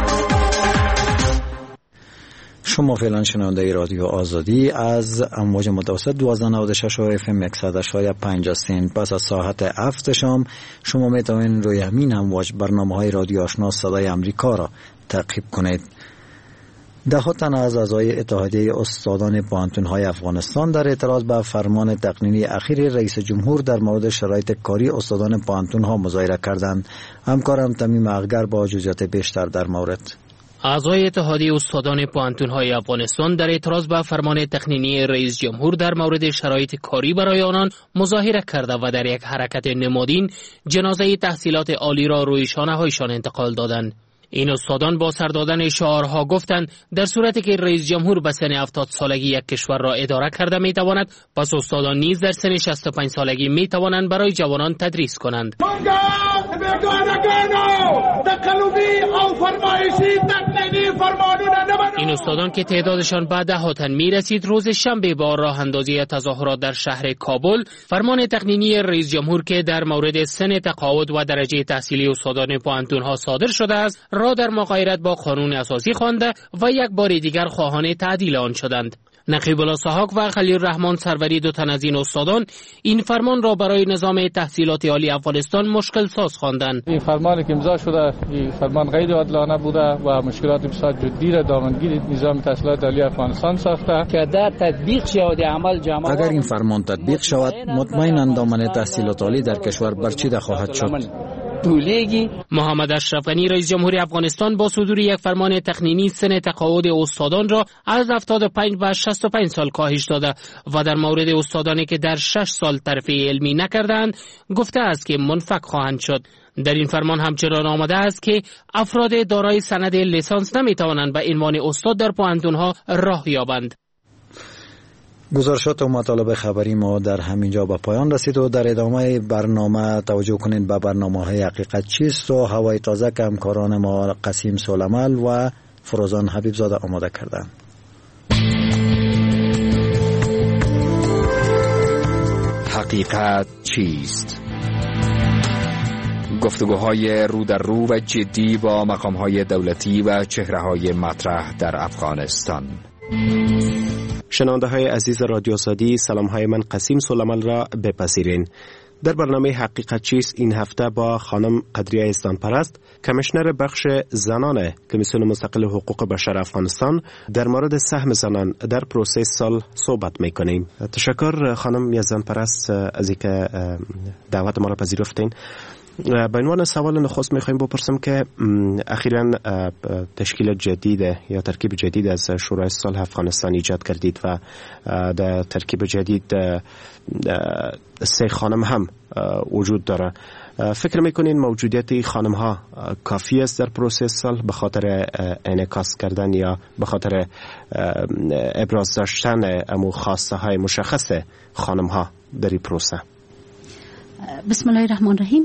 شما فعلا شنونده رادیو آزادی از امواج متوسط 1296 و FM 100.5 هستین. پس از ساعت 7 شام شما میتونید روی همین امواج برنامه‌های رادیو آشنا صدای امریکا را تعقیب کنید. ده تن از اعضای اتحادیه استادان پوهنتون‌های افغانستان در اعتراض به فرمان تقنینی اخیر رئیس جمهور در مورد شرایط کاری استادان پوهنتون‌ها مظاهره کردند. همکارم تمیم اغگر با جزئیات بیشتر در مورد. اعضای اتحادیه استادان پوهنتون‌های افغانستان در اعتراض به فرمان تقنینی رئیس جمهور در مورد شرایط کاری برای آنان مظاهره کرده و در یک حرکت نمادین جنازه تحصیلات عالی را روی شانه‌هایشان انتقال دادند. این استادان با سر دادن شعارها گفتند در صورتی که رئیس جمهور به سن 70 سالگی یک کشور را اداره کرده می تواند، پس استادان نیز در سن 65 سالگی می توانند برای جوانان تدریس کنند. این استادان که تعدادشان به 10 تن می رسید روز شنبه با راه اندازی تظاهرات در شهر کابل فرمان تقنینی رئیس جمهور که در مورد سن تقاعد و درجه تحصیلی استادان پوهنتون‌ها صادر شده است را در مغایرت با قانون اساسی خوانده و یک بار دیگر خواهان تعدیل آن شدند. نقیب الله سحاق و خلیل الرحمن سروری دو تن از این استادان این فرمان را برای نظام تحصیلات عالی افغانستان مشکل ساز خواندند. این فرمانی که امضا شده این فرمان غیر عادلانه بوده و مشکلات بسیار جدی را دامنگیر نظام تحصیلات عالی افغانستان ساخته که در تطبیق شود عمل جامعه. اگر این فرمان تطبیق شود مطمئنا دامن تحصیلات عالی در کشور برچیده خواهد شد. محمد اشرف غنی رئیس جمهوری افغانستان با صدور یک فرمان تقنینی سن تقاعد استادان را از 75 به 65 سال کاهش داده و در مورد استادانی که در 6 سال ترفیع علمی نکردند گفته است که منفک خواهند شد. در این فرمان همچنان آمده است که افراد دارای سند لیسانس نمیتوانند به عنوان استاد در پوهنتون‌ها راه یابند. گزارشات و مطالب خبری ما در همینجا به پایان رسید و در ادامه برنامه توجه کنید به برنامه‌های حقیقت چیست و هوای تازه که همکاران ما قسیم سولمل و فروزان حبیبزاده آماده کردند. حقیقت چیست؟ گفتگوهای رو در رو و جدی با مقام‌های دولتی و چهره‌های مطرح در افغانستان. شنونده های عزیز رادیو آزادی، سلام های من قسیم سولمل را بپذیرین. در برنامه حقیقت چیست این هفته با خانم قدریه زنپرست کمیشنر بخش زنان کمیسیون مستقل حقوق بشر افغانستان در مورد سهم زنان در پروسه صلح صحبت میکنیم. تشکر خانم زنپرست از اینکه دعوت ما را پذیرفتین. به عنوان سوال نخست میخوایم بپرسم که اخیراً تشکیل جدید یا ترکیب جدید از شورای صلح افغانستان ایجاد کردید و در ترکیب جدید 3 خانم هم وجود داره. فکر میکنین موجودیت خانم ها کافی است در پروسه صلح به خاطر انعکاس کردن یا به خاطر ابراز داشتن امو خواسته های مشخص خانم ها در این پروسه؟ بسم الله الرحمن الرحیم.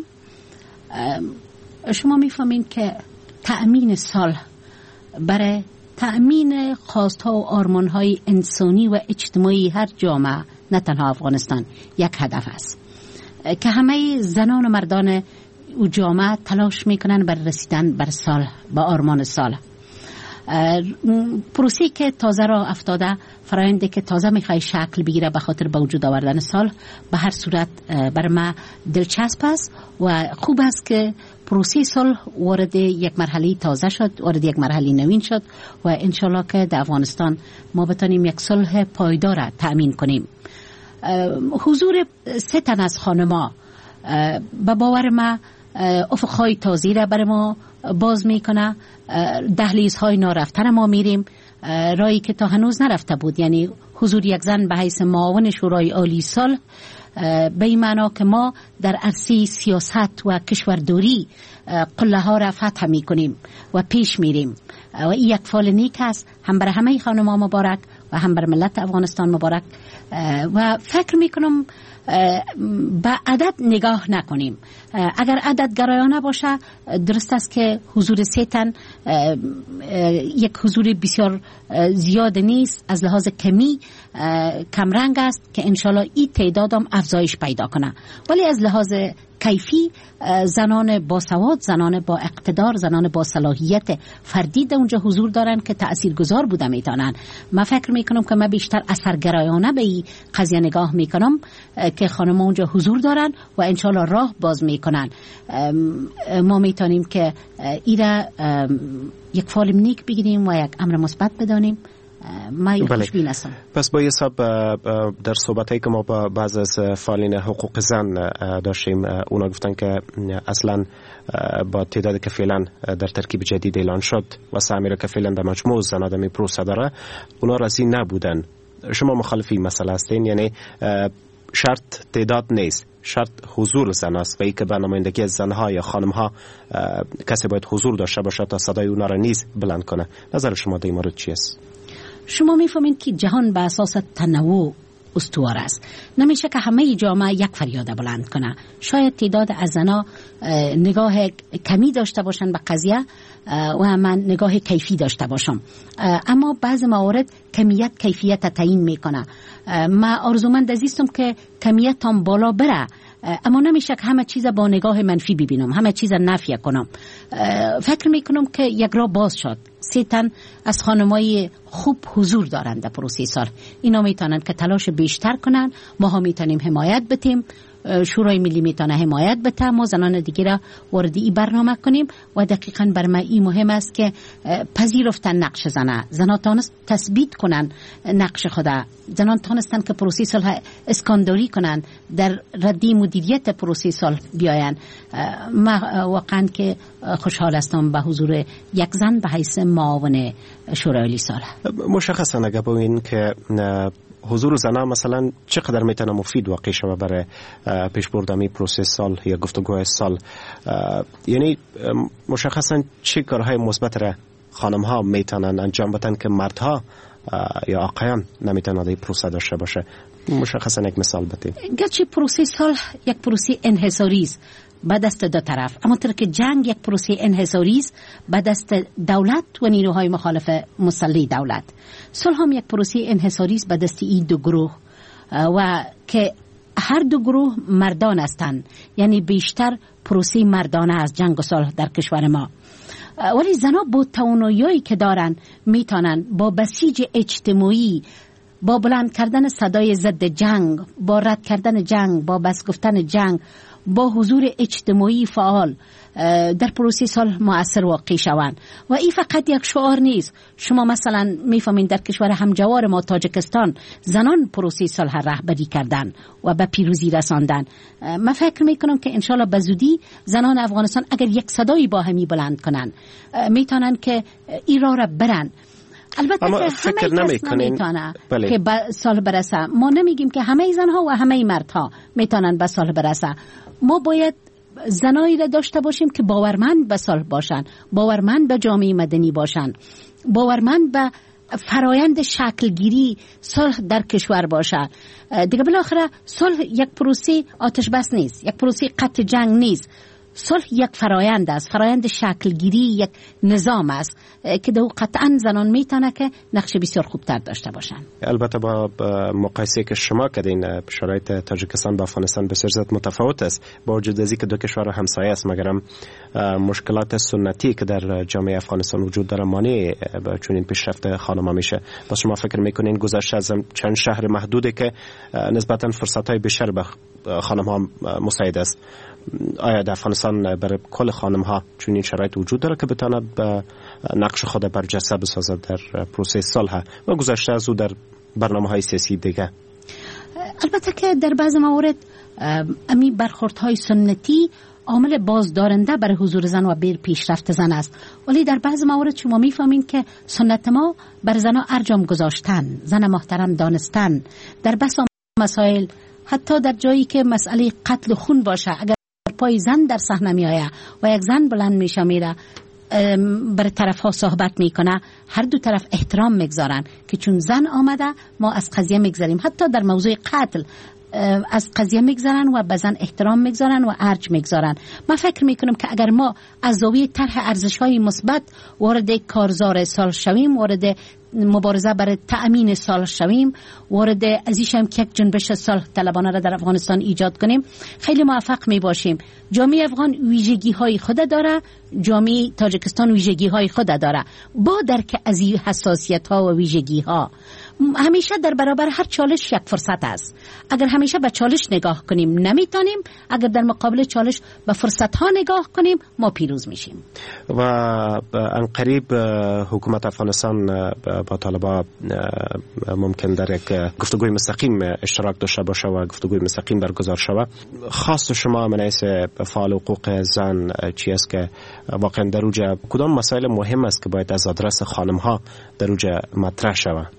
شما میفهمین که تأمین صلح برای تأمین خواستها و آرمانهای انسانی و اجتماعی هر جامعه نه تنها افغانستان یک هدف است که همه زنان و مردان او جامعه تلاش میکنن بر رسیدن بر صلح با آرمان صلح. پروسی که تازه را افتاده فرآیندی که تازه میخوای شکل بگیره به خاطر به وجود آوردن صلح به هر صورت بر ما دلچسب است و خوب است که پروسی صلح وارد یک مرحله تازه شد، وارد یک مرحله نوین شد و انشالله که در افغانستان ما بتانیم یک صلح پایدار تأمین کنیم. حضور 3 تن از خانما به باور ما افقهای تازه را برای ما باز میکنه. دهلیزهای نارفتن ما میریم رایی که تا هنوز نرفته بود، یعنی حضور یک زن به حیث معاون شورای عالی صلح به این معنا که ما در عرصه سیاست و کشورداری قله ها را فتح میکنیم و پیش میریم و این یک فال نیک است، هم برای همه خانم‌ها مبارک و هم بر ملت افغانستان مبارک. و فکر میکنم به عدد نگاه نکنیم. اگر عدد گرایانه باشه درست است که حضور 3 تن یک حضور بسیار زیاد نیست، از لحاظ کمی کمرنگ است که انشالله این تعداد هم افزایش پیدا کنه، ولی از لحاظ کیفی زنان با سواد، زنان با اقتدار، زنان با صلاحیت فردی در اونجا حضور دارن که تاثیرگذار بوده میتونن. من فکر میکنم که من بیشتر اثرگرایانه به این قضیه نگاه میکنم که خانم اونجا حضور دارن و انشالله راه باز میکنن. ما میتونیم که ایره یک فال نیک بگیریم و یک امر مثبت بدانیم. من خوشبین هستم. پس با حساب در صحبتایی که ما با بعض از فعالین حقوق زن داشتیم، اونا گفتن که اصلا با تعدادی که فعلا در ترکیب جدید اعلان شد و سهمی را که فعلا در مجموع زن آدمی پروسه داره، اونا راضی نبودن. شما مخالفی مسئله هستین؟ یعنی شرط تعداد نیست، شرط حضور زن است و ای که به نمایندگی زنها یا خانمها کسی باید حضور داشته باشه تا صدای اونا را نیز بلند کنه. نظر شما در این مورد چیست؟ شما میفهمید که جهان به اساس تنوع استوار است. نمیشه که همه جامعه یک فریاد بلند کنه. شاید تعداد از زنها نگاه کمی داشته باشن به قضیه و من نگاه کیفی داشته باشم، اما بعض موارد کمیت کیفیت تعیین میکنه. من آرزومند عزیزم که کمیت هم بالا بره، اما نمیشه که همه چیز با نگاه منفی ببینم، همه چیز نفی کنم. فکر میکنم که یک راه باز شد. 3 تن از خانمای خوب حضور دارند در پروسه سال. اینا میتونن که تلاش بیشتر کنن، ما ها میتونیم حمایت بتیم، شورای ملی میتونه حمایت بته، ما زنان دیگه را وارد این برنامه کنیم و دقیقاً بر من این مهم است که پذیرفتن نقش زنان تانست تثبیت کنن نقش خدا، زنان تانستن که پروسه صلح اسکانداری کنن، در ردی مدیریت پروسه صلح بیاین. ما واقعاً که خوشحال هستم به حضور یک زن به حیث معاون شورای عالی صلح. مشخصاً اگه بگین که حضور زنان مثلا چقدر میتونه مفید واقع شود برای پیشبرد می پروسه سال یا گفتگوهای سال، یعنی مشخصا چه کارهای مثبت را خانم ها میتونن انجام بدن که مردها یا آقایان نمیتونن این پروسه داشته باشه؟ مشخصا یک مثال بدید. گرچه پروسه سال یک پروسه انحصاری است به دست دو طرف، اما که جنگ یک پروسه انحصاری است به دست دولت و نیروهای مخالف مسلح دولت. صلح هم یک پروسه انحصاری است به دست این دو گروه و که هر دو گروه مردان هستند، یعنی بیشتر پروسه مردانه از جنگ و صلح در کشور ما. ولی زنها با توانایی که دارن میتونن با بسیج اجتماعی، با بلند کردن صدای ضد جنگ، با رد کردن جنگ، با بس گفتن جنگ، با حضور اجتماعی فعال در پروسه صلح مؤثر واقع شوند. و این فقط یک شعار نیست. شما مثلا میفهمین در کشور همجوار ما تاجیکستان زنان پروسه صلح رهبری کردن و به پیروزی رساندن. من فکر میکنم که انشالله به زودی زنان افغانستان اگر یک صدایی با همی بلند کنن میتونن که این راه را برن. البته که همه کس نمیتونه که به صلح برسه. ما نمیگیم که همه زنها و همه مردها میتونن به صلح برسه. ما باید زنایی را داشته باشیم که باورمند به صلح باشن، باورمند به جامعه مدنی باشن، باورمند به فرایند شکلگیری صلح در کشور باشد. دیگه بالاخره صلح یک پروسه آتش بس نیست، یک پروسه قطع جنگ نیست. صلح یک فرایند است، فرایند شکلگیری یک نظام است که دو قطعا زنان میتونه که نقش بسیار خوبتر داشته باشن. البته با مقایسه که شما کردین شرایط تاجیکستان با افغانستان بسیار زیاد متفاوت است، با وجود از اینکه دو کشور همسایه است، مگرم مشکلات سنتی که در جامعه افغانستان وجود داره مانع چون این پیشرفت خانم‌ها میشه. با شما فکر میکنین گذشته از چند شهر محدوده که نسبتا فرصت‌های بیشتر به خانم‌ها مساعد است، آیا در افغانستان برای کل خانم‌ها چون این شرایط وجود داره که بتونه به نقش خود برجسته بسازد در پروسه صلح و گذشته از او در برنامه‌های سیاسی دیگه؟ البته که در بعض موارد امی برخوردهای سنتی عامل بازدارنده برای حضور زن و بیر پیشرفت زن است، ولی در بعض موارد شما میفهمین که سنت ما بر زنها ارجام گذاشتن، زن محترم دانستن در بس مسائل، حتی در جایی که مسئله قتل خون باشه، اگر پای زن در صحنه می آید و یک زن بلند میشه میره بر طرف ها صحبت میکنه، هر دو طرف احترام میگذارن که چون زن آمده ما از قضیه میگذاریم. حتی در موضوع قتل از قضیه میگذارن و به زن احترام میگذارن و ارج میگذارن. من فکر میکنم که اگر ما از زاویه طرح ارزش‌های مثبت وارد کارزار صلح شویم، وارد مبارزه برای تأمین صلح شویم، وارد ازیشم که یک جنبش صلح طلبانه را در افغانستان ایجاد کنیم، خیلی موفق می باشیم. جامعه افغان ویژگی های خود داره، جامعه تاجیکستان ویژگی های خود داره. با درک از این حساسیت ها و ویژگی ها همیشه در برابر هر چالش یک فرصت است. اگر همیشه به چالش نگاه کنیم نمیتونیم، اگر در مقابل چالش به فرصت ها نگاه کنیم ما پیروز میشیم. و ان قریب حکومت افغانستان با طالبان ممکن در یک گفتگوی مستقیم اشتراک داشته باشه و گفتگوی مستقیم برگزار شود. خاص شما منیس فعال حقوق زن چی است که واقعا در اوجه کدام مسائل مهم است که باید از آدرس خانم ها در اوجه مطرح شود؟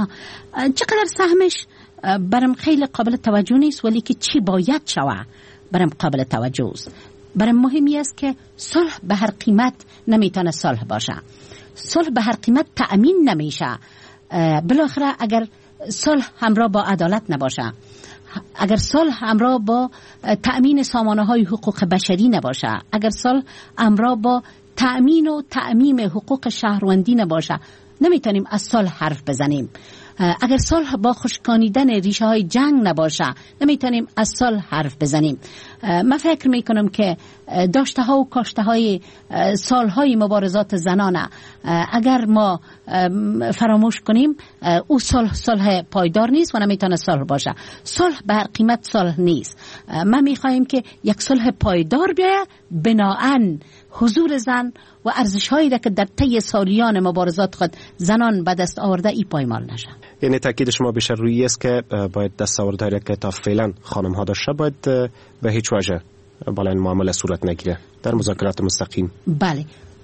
چقدر سهمش برام خیلی قابل توجه نیست، ولی که چی باید شود برام قابل توجه است. برام مهمی است که صلح به هر قیمت نمیتونه صلح باشه. صلح به هر قیمت تأمین نمیشه. بالاخره اگر صلح همراه با عدالت نباشه، اگر صلح همراه با تأمین سامانه های حقوق بشری نباشه، اگر صلح همراه با تأمین و تعمیم حقوق شهروندی نباشه، نمیتونیم از صلح حرف بزنیم. اگر صلح با خشکانیدن ریشه های جنگ نباشه، نمیتونیم از صلح حرف بزنیم. من فکر میکنم که داشته ها و کاشته های سالهای مبارزات زنانه اگر ما فراموش کنیم، او صلح پایدار نیست و نمیتونه صلح باشه. صلح به هر قیمت صلح نیست. ما میخوایم که یک صلح پایدار بیاید بناهن حضور زن و ارزش‌هایی که در طی سالیان مبارزات خود زنان به دست آورده ای پایمال نشه. یعنی تاکید شما بیشتر روی است که باید دستاوردهایی که تا فعلا خانم ها داشته باید به هیچ وجه بالا این معامله صورت نگیره در مذاکرات مستقیم. بله،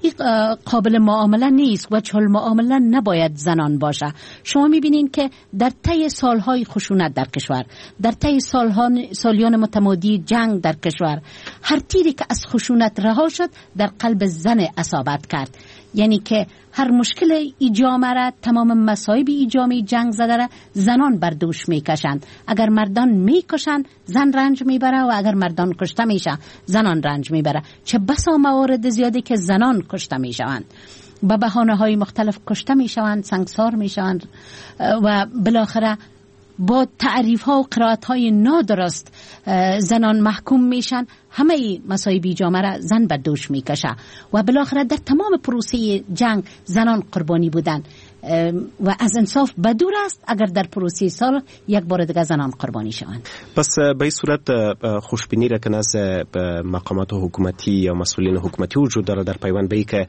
قابل معامله نیست و چل معامله نباید زنان باشه. شما میبینین که در طی سالهای خشونت در کشور، در طی سالیان متمادی جنگ در کشور، هر تیری که از خشونت رها شد در قلب زن اصابت کرد. یعنی که هر مشکل ایجامه را، تمام مصائب ایجامه جنگ زده را زنان بر دوش میکشند. اگر مردان میکشند زن رنج میبره و اگر مردان کشته میشه زنان رنج میبره. چه بسا موارد زیادی که زنان کشته میشوند، با بهانه های مختلف کشته میشوند، سنگسار میشوند و بالاخره با تعریف ها و قرائت های نادرست زنان محکوم میشن. همه مصائب جامعه را زن به دوش میکشه و بالاخره در تمام پروسه جنگ زنان قربانی بودن و از انصاف بدور است اگر در پروسه صلح یک بار دیگه زنان قربانی شوند. پس به این صورت خوشبینی را که نزد مقامات حکومتی یا مسئولین حکومتی وجود داره در پیوند به ای که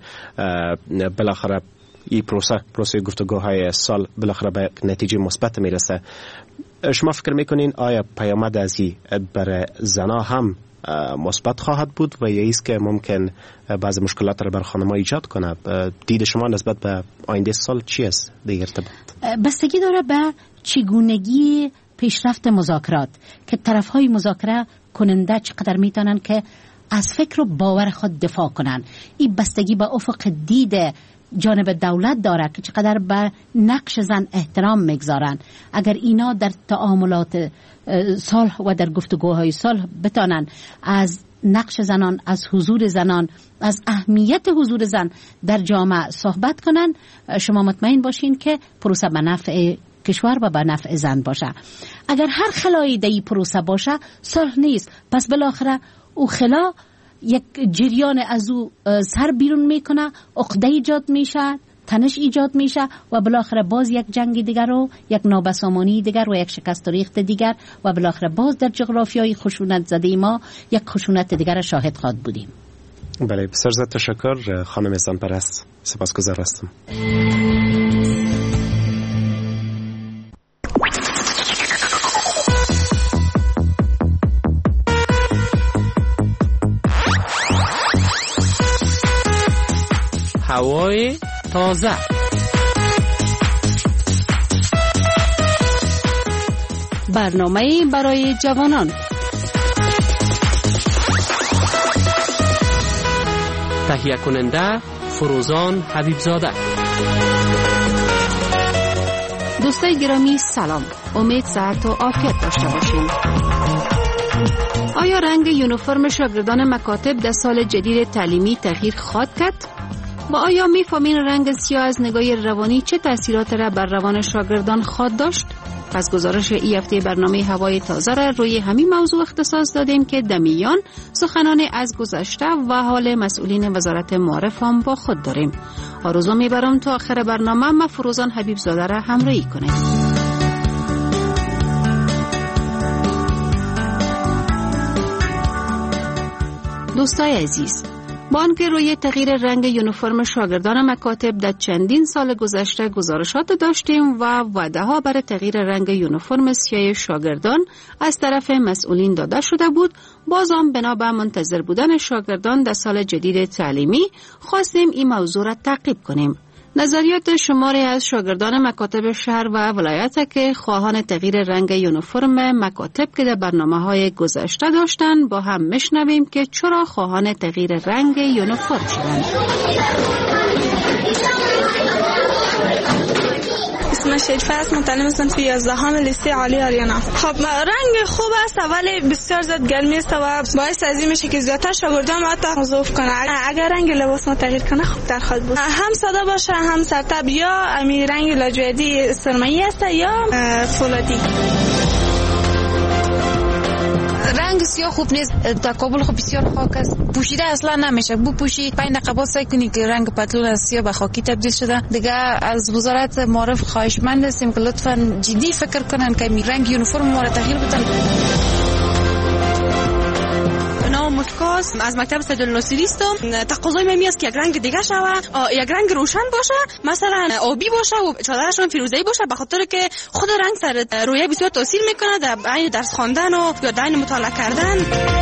بالاخره این پروسه گفتگوهای صلح بالاخره به نتیجه مثبت میرسه، شما فکر میکنین آیا پیامد از این برای زنا هم مثبت خواهد بود و یا ایست که ممکن بعض مشکلات را بر خانم‌ها ایجاد کنه؟ دید شما نسبت به آینده صلح چی است در ارتباط؟ بستگی داره به چگونگی پیشرفت مذاکرات که طرف‌های مذاکره کننده چقدر میتونن که از فکر و باور خود دفاع کنن. این بستگی به افق دید جانب دولت داره که چقدر به نقش زن احترام میگذارن. اگر اینا در تعاملات صلح و در گفتگوهای صلح بتانن از نقش زنان، از حضور زنان، از اهمیت حضور زن در جامعه صحبت کنن، شما مطمئن باشین که پروسه به نفع کشور و به نفع زن باشه. اگر هر خلایی در این پروسه باشه صلح نیست. پس بالاخره او خلا یک جریان از او سر بیرون میکنه، عقده ایجاد میشه، تنش ایجاد میشه و بالاخره باز یک جنگ دیگر و یک نابسامانی دیگر و یک شکست و ریخت دیگر و بالاخره باز در جغرافیای خشونت زده ما یک خشونت دیگر شاهد خواهد بودیم. بله، بسیار زیاد تشکر خانم زنپرست، سپاسگزار هستم. هوای تازه، برنامه برای جوانان، تهیه کننده فروزان حبیبزاده. دوستای گرامی سلام، امید صحت و عافیت داشته باشین. آیا رنگ یونیفرم شاگردان مکاتب در سال جدید تعلیمی تغییر خواهد کرد؟ با آیا می‌فهمین رنگ سیاه از نگاه روانی چه تأثیرات را بر روان شاگردان خواهد داشت؟ پس گزارش ای هفته برنامه هوای تازه را روی همین موضوع اختصاص دادیم که دمیان سخنان از گذشته و حال مسئولین وزارت معارف هم با خود داریم. آرزو میبرم تا آخر برنامه ما فروزان حبیب زاده را همراهی کنیم. دوستای عزیز، با آنکه روی تغییر رنگ یونیفرم شاگردان مکاتب در چندین سال گذشته گزارشات داشتیم و وعده‌ها برای تغییر رنگ یونیفرم سیاه شاگردان از طرف مسئولین داده شده بود، باز هم بنا به منتظر بودن شاگردان در سال جدید تعلیمی خواستیم این موضوع را تعقیب کنیم. نظریات شماری از شاگردان مکاتب شهر و ولایت که خواهان تغییر رنگ یونیفرم مکاتب که در برنامه‌های گذشته داشتند با هم میشنویم که چرا خواهان تغییر رنگ یونیفرم شدند. اسم شریفه است، متعلم صنف 11 لیسه عالی آریانا. خب رنگ خوب است ولی بسیار زیاد گرمی است و باعث از این میشه که زیادتر شاگردان ما تضعف کنه. اگر رنگ لباس ما تغییر کنه خوب در خود بود، هم ساده باشه هم سرتب، یا امی رنگ لاجوردی سرمایی است یا فولادی. رنگ سیاه خوب نیست، در کابل خوب بسیار خاک است، پوشیده اصلا نمیشه. بپوشی 5 دقیقه بعد سعی کنی که رنگ پتلون از سیاه به خاکی تبدیل شده. دیگه از وزارت معارف خواهشمند هستیم که لطفاً جدی فکر کنن که رنگ یونیفرم ما را تغییر بدن. مشکاس از مکتب سیدالناصری هستم. تقاضای من است که یک رنگ دیگه شوه، یک رنگ روشن باشه، مثلا آبی باشه و چادرشون فیروزه‌ای باشه، به خاطر که خود رنگ سر رویه بسیار تاثیر میکنه در عین درس خواندن و یا در عین مطالعه کردن.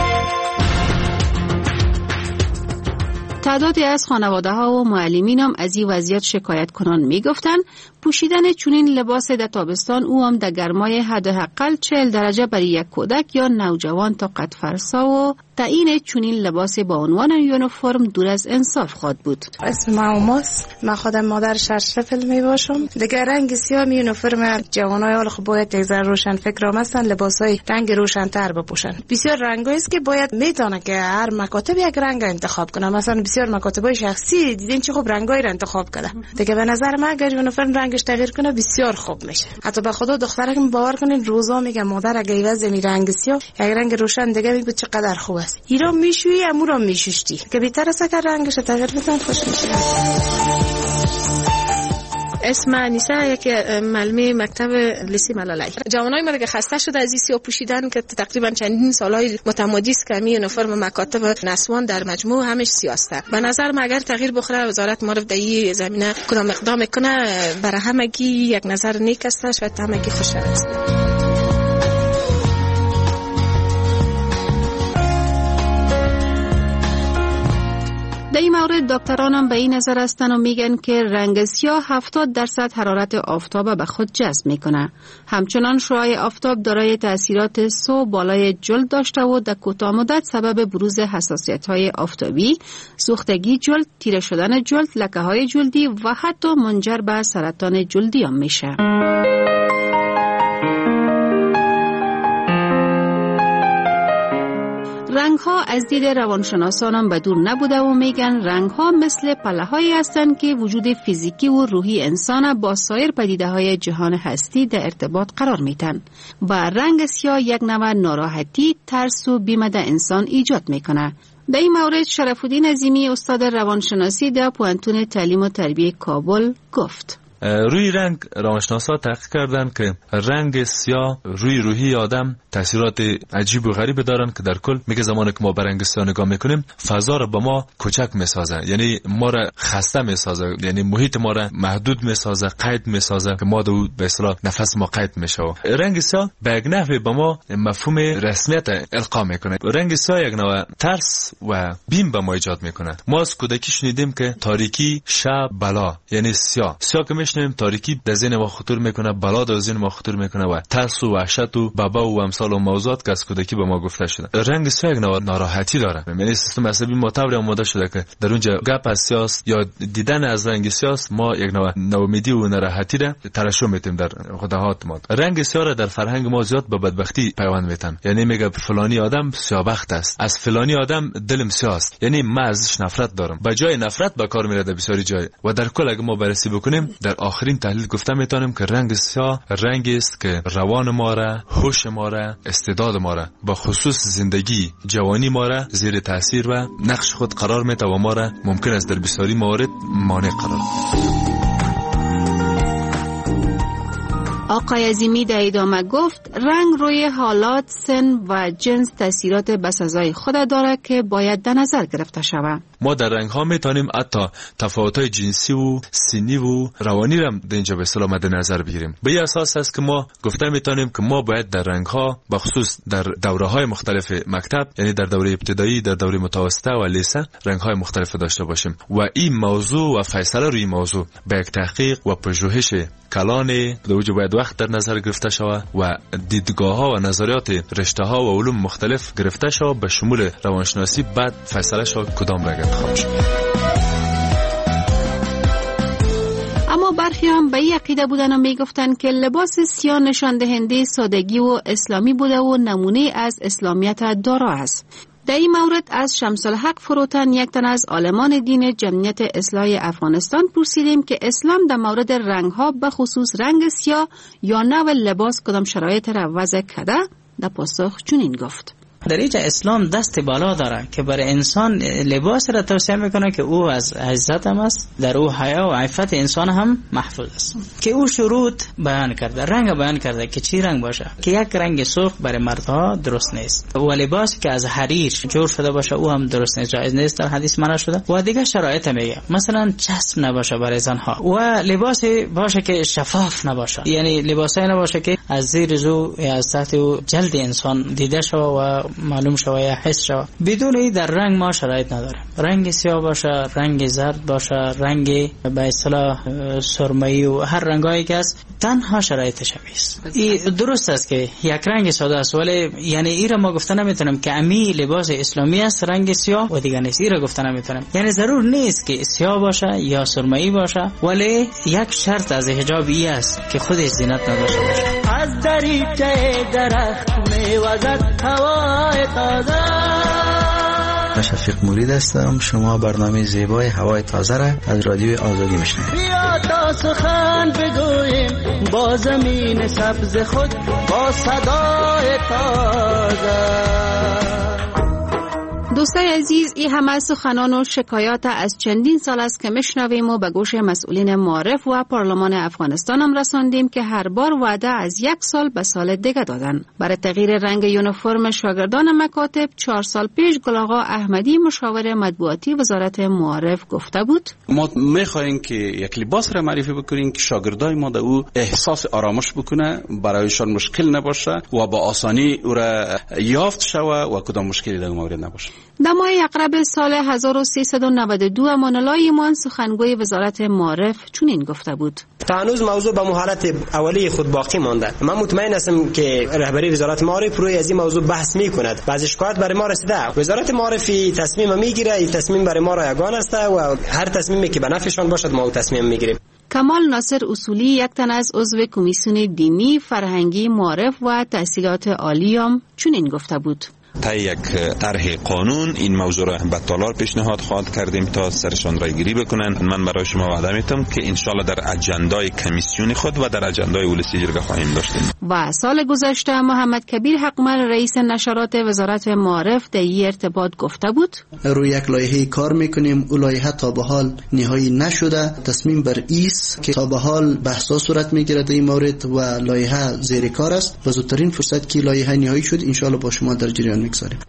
تعدادی از خانواده‌ها و معلمین هم از این وضعیت شکایت کنان میگفتن پوشیدن چنین لباس در تابستان او هم در گرمای حداقل 40 درجه برای یک کودک یا نوجوان تا قد فرسا و تعیین چنین لباس با عنوان یونیفرم دور از انصاف خواهد بود. اسم من اوماس، من خودم مادر شرشفل می باشم. دیگه رنگ سیاه یونیفرم جوانای حال خب باید یک ذره روشن فکر مثلا لباسای رنگ روشن تر بپوشن. بسیار رنگایی است که باید میدونه که هر مکاتب یک رنگ انتخاب کنه. مثلا بسیار مکاتبای شخصی دیدین چه خوب رنگایی را انتخاب کرده. دیگه به نظر من اگر یونیفرم رنگش تغییر کنه بسیار خوب میشه. حتی به خدا دخترک باور کنین روزا میگه مادر اگه عوض می رنگ سیاه یک رنگ روشن دیگه میگه چقدر خوب است. ایرا میشویی امورا میشوشتی که بیتر است که رنگش تغییر بدن خوش میشه. اسم انیسه یک معلمه مکتب لیسه ملالای. جوانای ما که خسته شده از سیاه پوشیدن که تقریبا چندین سالهای متمادی است که یونیفرم مکاتب نسوان در مجموع همش سیاسته. به نظر من اگر تغییر بخوره وزارت معارف در این زمینه کدام اقدام کنه برای همگی یک نظر نیک است، شاید همگی خوشحال است. در این مورد دکتران هم به این نظر هستند و میگن که رنگ سیاه 70% حرارت آفتاب به خود جذب میکنه. همچنان شعاع آفتاب دارای تاثیرات سو بالای جلد داشته و در کوتاه مدت سبب بروز حساسیت‌های آفتابی، سوختگی جلد، تیره شدن جلد، لکه‌های جلدی و حتی منجر به سرطان جلدی هم میشه. رنگ‌ها از دید روانشناسان هم بدور نبوده و میگن رنگ‌ها مثل پله‌هایی هستند که وجود فیزیکی و روحی انسان با سایر پدیده‌های جهان هستی در ارتباط قرار میتن و رنگ سیاه یک نوع ناراحتی، ترس و بیم در انسان ایجاد میکنه. در این مورد شرف‌الدین عظیمی استاد روانشناسی در پوهنتون تعلیم و تربیت کابل گفت: روی رنگ روانشناسا تحقیق کردن که رنگ سیاه روی روحی آدم تاثیرات عجیب و غریب دارن که در کل میگه زمانی که ما به رنگ سیاه نگاه میکنیم فضا رو به ما کوچک میسازه، یعنی ما را خسته میسازه، یعنی محیط ما را محدود میسازه، قید میسازه که ما دو به اصطلاح نفس ما قید میشه. رنگ سیاه به یک نحوی به ما مفهوم رسمیت القا میکنه. رنگ سیاه یک نوع ترس و بیم به ما ایجاد میکنه. ما از کودکی شنیدیم که تاریکی شب بلا، یعنی سیاه که میشنویم تاریکی در ذهن ما خطور میکنه، بلا در ذهن ما خطور میکنه و ترس و وحشت و بابا و امثال و موضوعات که از کودکی به ما گفته شده. رنگ سیاه یک ناراحتی داره. یعنی سیستم عصبی ما طوری آماده شده که در اونجا گپ از سیاه یا دیدن از رنگ سیاه ما یک ناامیدی و ناراحتی را ترشح میتیم در خودهات ما. رنگ سیاه را در فرهنگ ما زیاد با بدبختی پیوند میتن. یعنی میگه فلانی آدم سیاه‌بخت است، از فلانی آدم دلم سیاه است، یعنی من ازش نفرت دارم. به جای نفرت به کار میره در بسیاری جای. و در کل اگه ما بررسی بکنیم در آخرین تحلیل گفته میتونیم که رنگ سیاه رنگی است که روان ما را، هوش ما را، استعداد ما را، با خصوص زندگی جوانی ما را زیر تاثیر و نقش خود قرار میده و ما را ممکن است در بسیاری موارد مانع قرار بده. آقای عظیمی در ادامه گفت رنگ روی حالات، سن و جنس تاثیرات بسزای خود داره که باید در نظر گرفته شود. ما در رنگ ها میتونیم حتی تفاوت‌های جنسی و سنی و روانی را در اینجا به اصطلاح مد نظر بگیریم. به این اساس است که ما گفته میتونیم که ما باید در رنگ ها بخصوص در دوره‌های مختلف مکتب، یعنی در دوره ابتدایی، در دوره متوسطه و لیسه رنگ های مختلف داشته باشیم و این موضوع و فیصله روی موضوع به یک تحقیق و پژوهش کلان در وجه باید وقت در نظر گرفته شود و دیدگاه ها و نظریات رشته ها و علوم مختلف گرفته شود به شمول روانشناسی، بعد فیصله شود کدام رنگ انتخاب شود. اما برخی هم به این عقیده بودن و میگفتن که لباس سیاه نشان دهنده سادگی و اسلامی بوده و نمونه از اسلامیت دارا است. در این مورد از شمس الحق فروتن، یک تن از عالمان دین جمعیت اصلاح افغانستان، پرسیدیم که اسلام در مورد رنگ ها به خصوص رنگ سیاه یا نوع لباس کدام شرایط را وضع کرده. در پاسخ چنین گفت: در اینجا اسلام دست بالا داره که برای انسان لباس را توصیه میکنه که او از عزت هم است، در او حیا و عفت انسان هم محفوظ است. که او شروط بیان کرده، رنگ بیان کرده که چی رنگ باشه، که یک رنگ سرخ برای مردها درست نیست و لباسی که از حریر جور شده باشه او هم درست نیست، جایز نیست، در حدیث منع شده. و دیگه شرایط میگه مثلا چسب نباشه برای زنها و لباسی باشه که شفاف نباشه، یعنی لباسی نباشه که از زیر زو یا از تحت جلد انسان دیده شود و معلوم شود یا حس شود. بدون این در رنگ ما شرایط نداره. رنگ سیاه باشه، رنگ زرد باشه، رنگ به اصطلاح سرمه‌ای و هر رنگایی که است، تنها شرایطش است. این درست است که یک رنگ ساده است، ولی یعنی این را ما گفته نمیتونم که امی لباس اسلامی است رنگ سیاه و دیگه نیست. این را گفته نمیتونم. یعنی ضرور نیست که سیاه باشه یا سرمه‌ای باشه، ولی یک شرط از حجاب این است که خودش زینت نداشته باشه. از دریچه درخت میوزد هوای تازه. شفیق مرید هستم. شما برنامه زیبای هوای تازه را از رادیو آزادی میشنوید. بیا تا سخن بگوییم با زمین سبز خود، با صدای تازه. دوستای عزیز، این همه سخنان و شکایات از چندین سال است که میشنویم و به گوش مسئولین معارف و پارلمان افغانستان هم رساندیم که هر بار وعده از 1 سال به سال دیگه دادن. برای تغییر رنگ یونیفرم شاگردان مکاتب 4 سال پیش گل آقا احمدی مشاور مطبوعاتی وزارت معارف گفته بود: ما میخوایم که یک لباس را معرفی بکنیم که شاگردای ما در او احساس آرامش بکنه، برایشان مشکل نباشه و با آسانی او را یافت شود و کدام مشکلی در مورد نباشه. در ماه اقرب سال 1392 امان الله ایمان سخنگوی وزارت معارف چنین گفته بود: تا هنوز موضوع به حالت اولیه خود باقی مانده. من مطمئن هستم که رهبری وزارت معارف روی از این موضوع بحث میکند. بعضی شکایت برای ما رسیده. وزارت معارفی تصمیم میگیره، این تصمیم برای ما رایگان است و هر تصمیمی که به نفعشان باشد ما تصمیم میگیریم. کمال ناصر اصولی، یک تن از عضو کمیسیون دینی، فرهنگی، معارف و تحصیلات عالی هم چنین گفته بود: تا یک طرح قانون این موضوع را به تالار پیشنهاد خواهد کردیم تا سرشان رای گیری بکنن. من برای شما وعده میتم که انشالله در اجندای کمیسیون خود و در اجندای اولسی جرگه خواهیم داشتیم. و سال گذشته محمد کبیر حقمر رئیس نشرات وزارت معارف در این ارتباط گفته بود: روی یک لایحه کار میکنیم. اون لایحه تا به حال نهایی نشده. تصمیم بر ایست که تا به حال بحثا صورت میگیره در این مورد و لایحه زیر کار است و زودترین فرصت که لایحه نهایی شد انشالله با شما در جریان میگذاریم.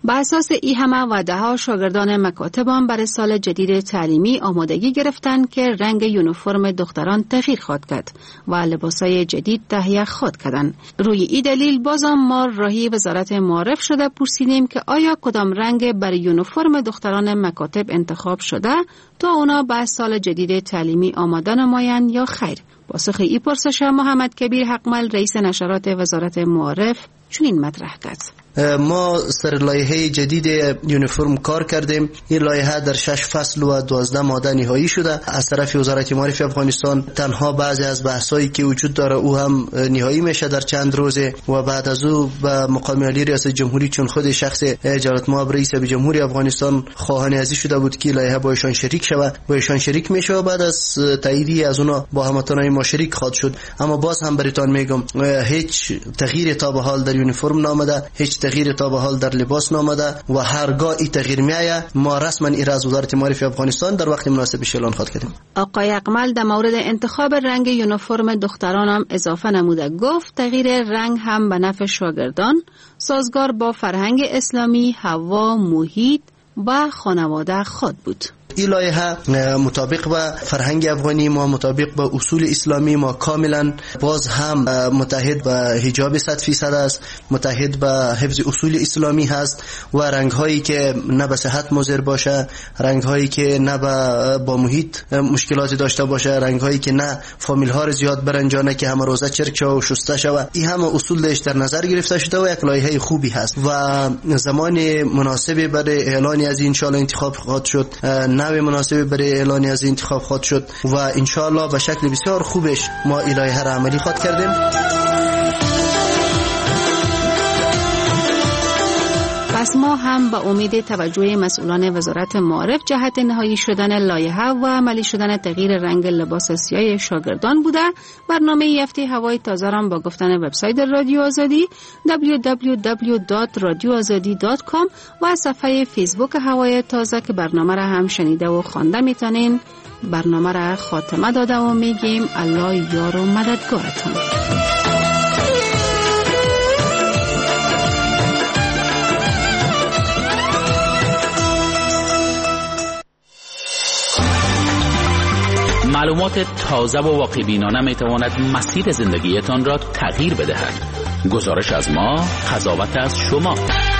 با اساس این همه وعده ها شاگردان مکاتب برای سال جدید تعلیمی آمادگی گرفتند که رنگ یونیفرم دختران تغییر خواهد کرد و لباسای جدید تهیه خواهد کردند. روی این دلیل بازم ما راهی وزارت معارف شده پرسیدیم که آیا کدام رنگ برای یونیفرم دختران مکاتب انتخاب شده تا اونا به سال جدید تعلیمی آماده نمایند یا خیر. پاسخ این پرسش محمد کبیر حقمل رئیس نشرات وزارت معارف چنین مطرح کرد. ما سر لایحه جدید یونیفرم کار کردیم. این لایحه در 6 فصل و 12 ماده نهایی شده از طرف وزارت معارف افغانستان. تنها بعضی از بحثایی که وجود داره او هم نهایی میشه در چند روزه و بعد از او به مقام عالی ریاست جمهوری چون خود شخص جلالت مآب رئیس جمهوری افغانستان خواهان ازی شده بود که لایحه با ایشان شریک شود، با ایشان شریک میشه و بعد از تاییدی از اونا با هموطنان ما شریک خواهد شد. اما باز هم براتون میگم هیچ تغییر تا به حال در یونیفرم نامده، هیچ تغییر تا به حال در لباس نامده و هرگاه این تغییر میآید ما رسما این از وزارت معارف افغانستان در وقت مناسبش اعلان خواهد کردیم. آقای اقمل در مورد انتخاب رنگ یونیفرم دختران هم اضافه نموده گفت تغییر رنگ هم به نفع شاگردان سازگار با فرهنگ اسلامی، هوا، محیط و خانواده خود بود. این لایحه مطابق با فرهنگ افغانی ما، مطابق با اصول اسلامی ما کاملا باز هم متحد با حجاب 100% است، متحد با حفظ اصول اسلامی هست و رنگ هایی که نه به صحت مضر باشه، رنگ هایی که نه با محیط مشکلاتی داشته باشه، رنگ هایی که نه فامیل ها رو زیاد برنجانه که همه روزه چرک شوه و شسته شوه. این همه اصول داشت در نظر گرفته شده و یک لایحه خوبی هست و زمان مناسبی برای اعلان از این انشاءالله انتخاب خواهد شد، نوع مناسبی برای اعلان از انتخاب خواهد شد و انشاءالله به شکل بسیار خوبش ما لایحه را عملی خواهد کردیم. پس ما هم با امید توجه مسئولان وزارت معارف جهت نهایی شدن لایحه و عملی شدن تغییر رنگ لباس سیاه شاگردان بوده. برنامه هفته هوای تازه را با گفتن وبسایت رادیو آزادی www.radioazadi.com و صفحه فیسبوک هوای تازه که برنامه را هم شنیده و خوانده میتونین. برنامه را خاتمه داده و میگیم الله یار و مددگارتون. معلومات تازه و واقع‌بینانه میتواند مسیر زندگیتان را تغییر بدهد. گزارش از ما، قضاوت از شما.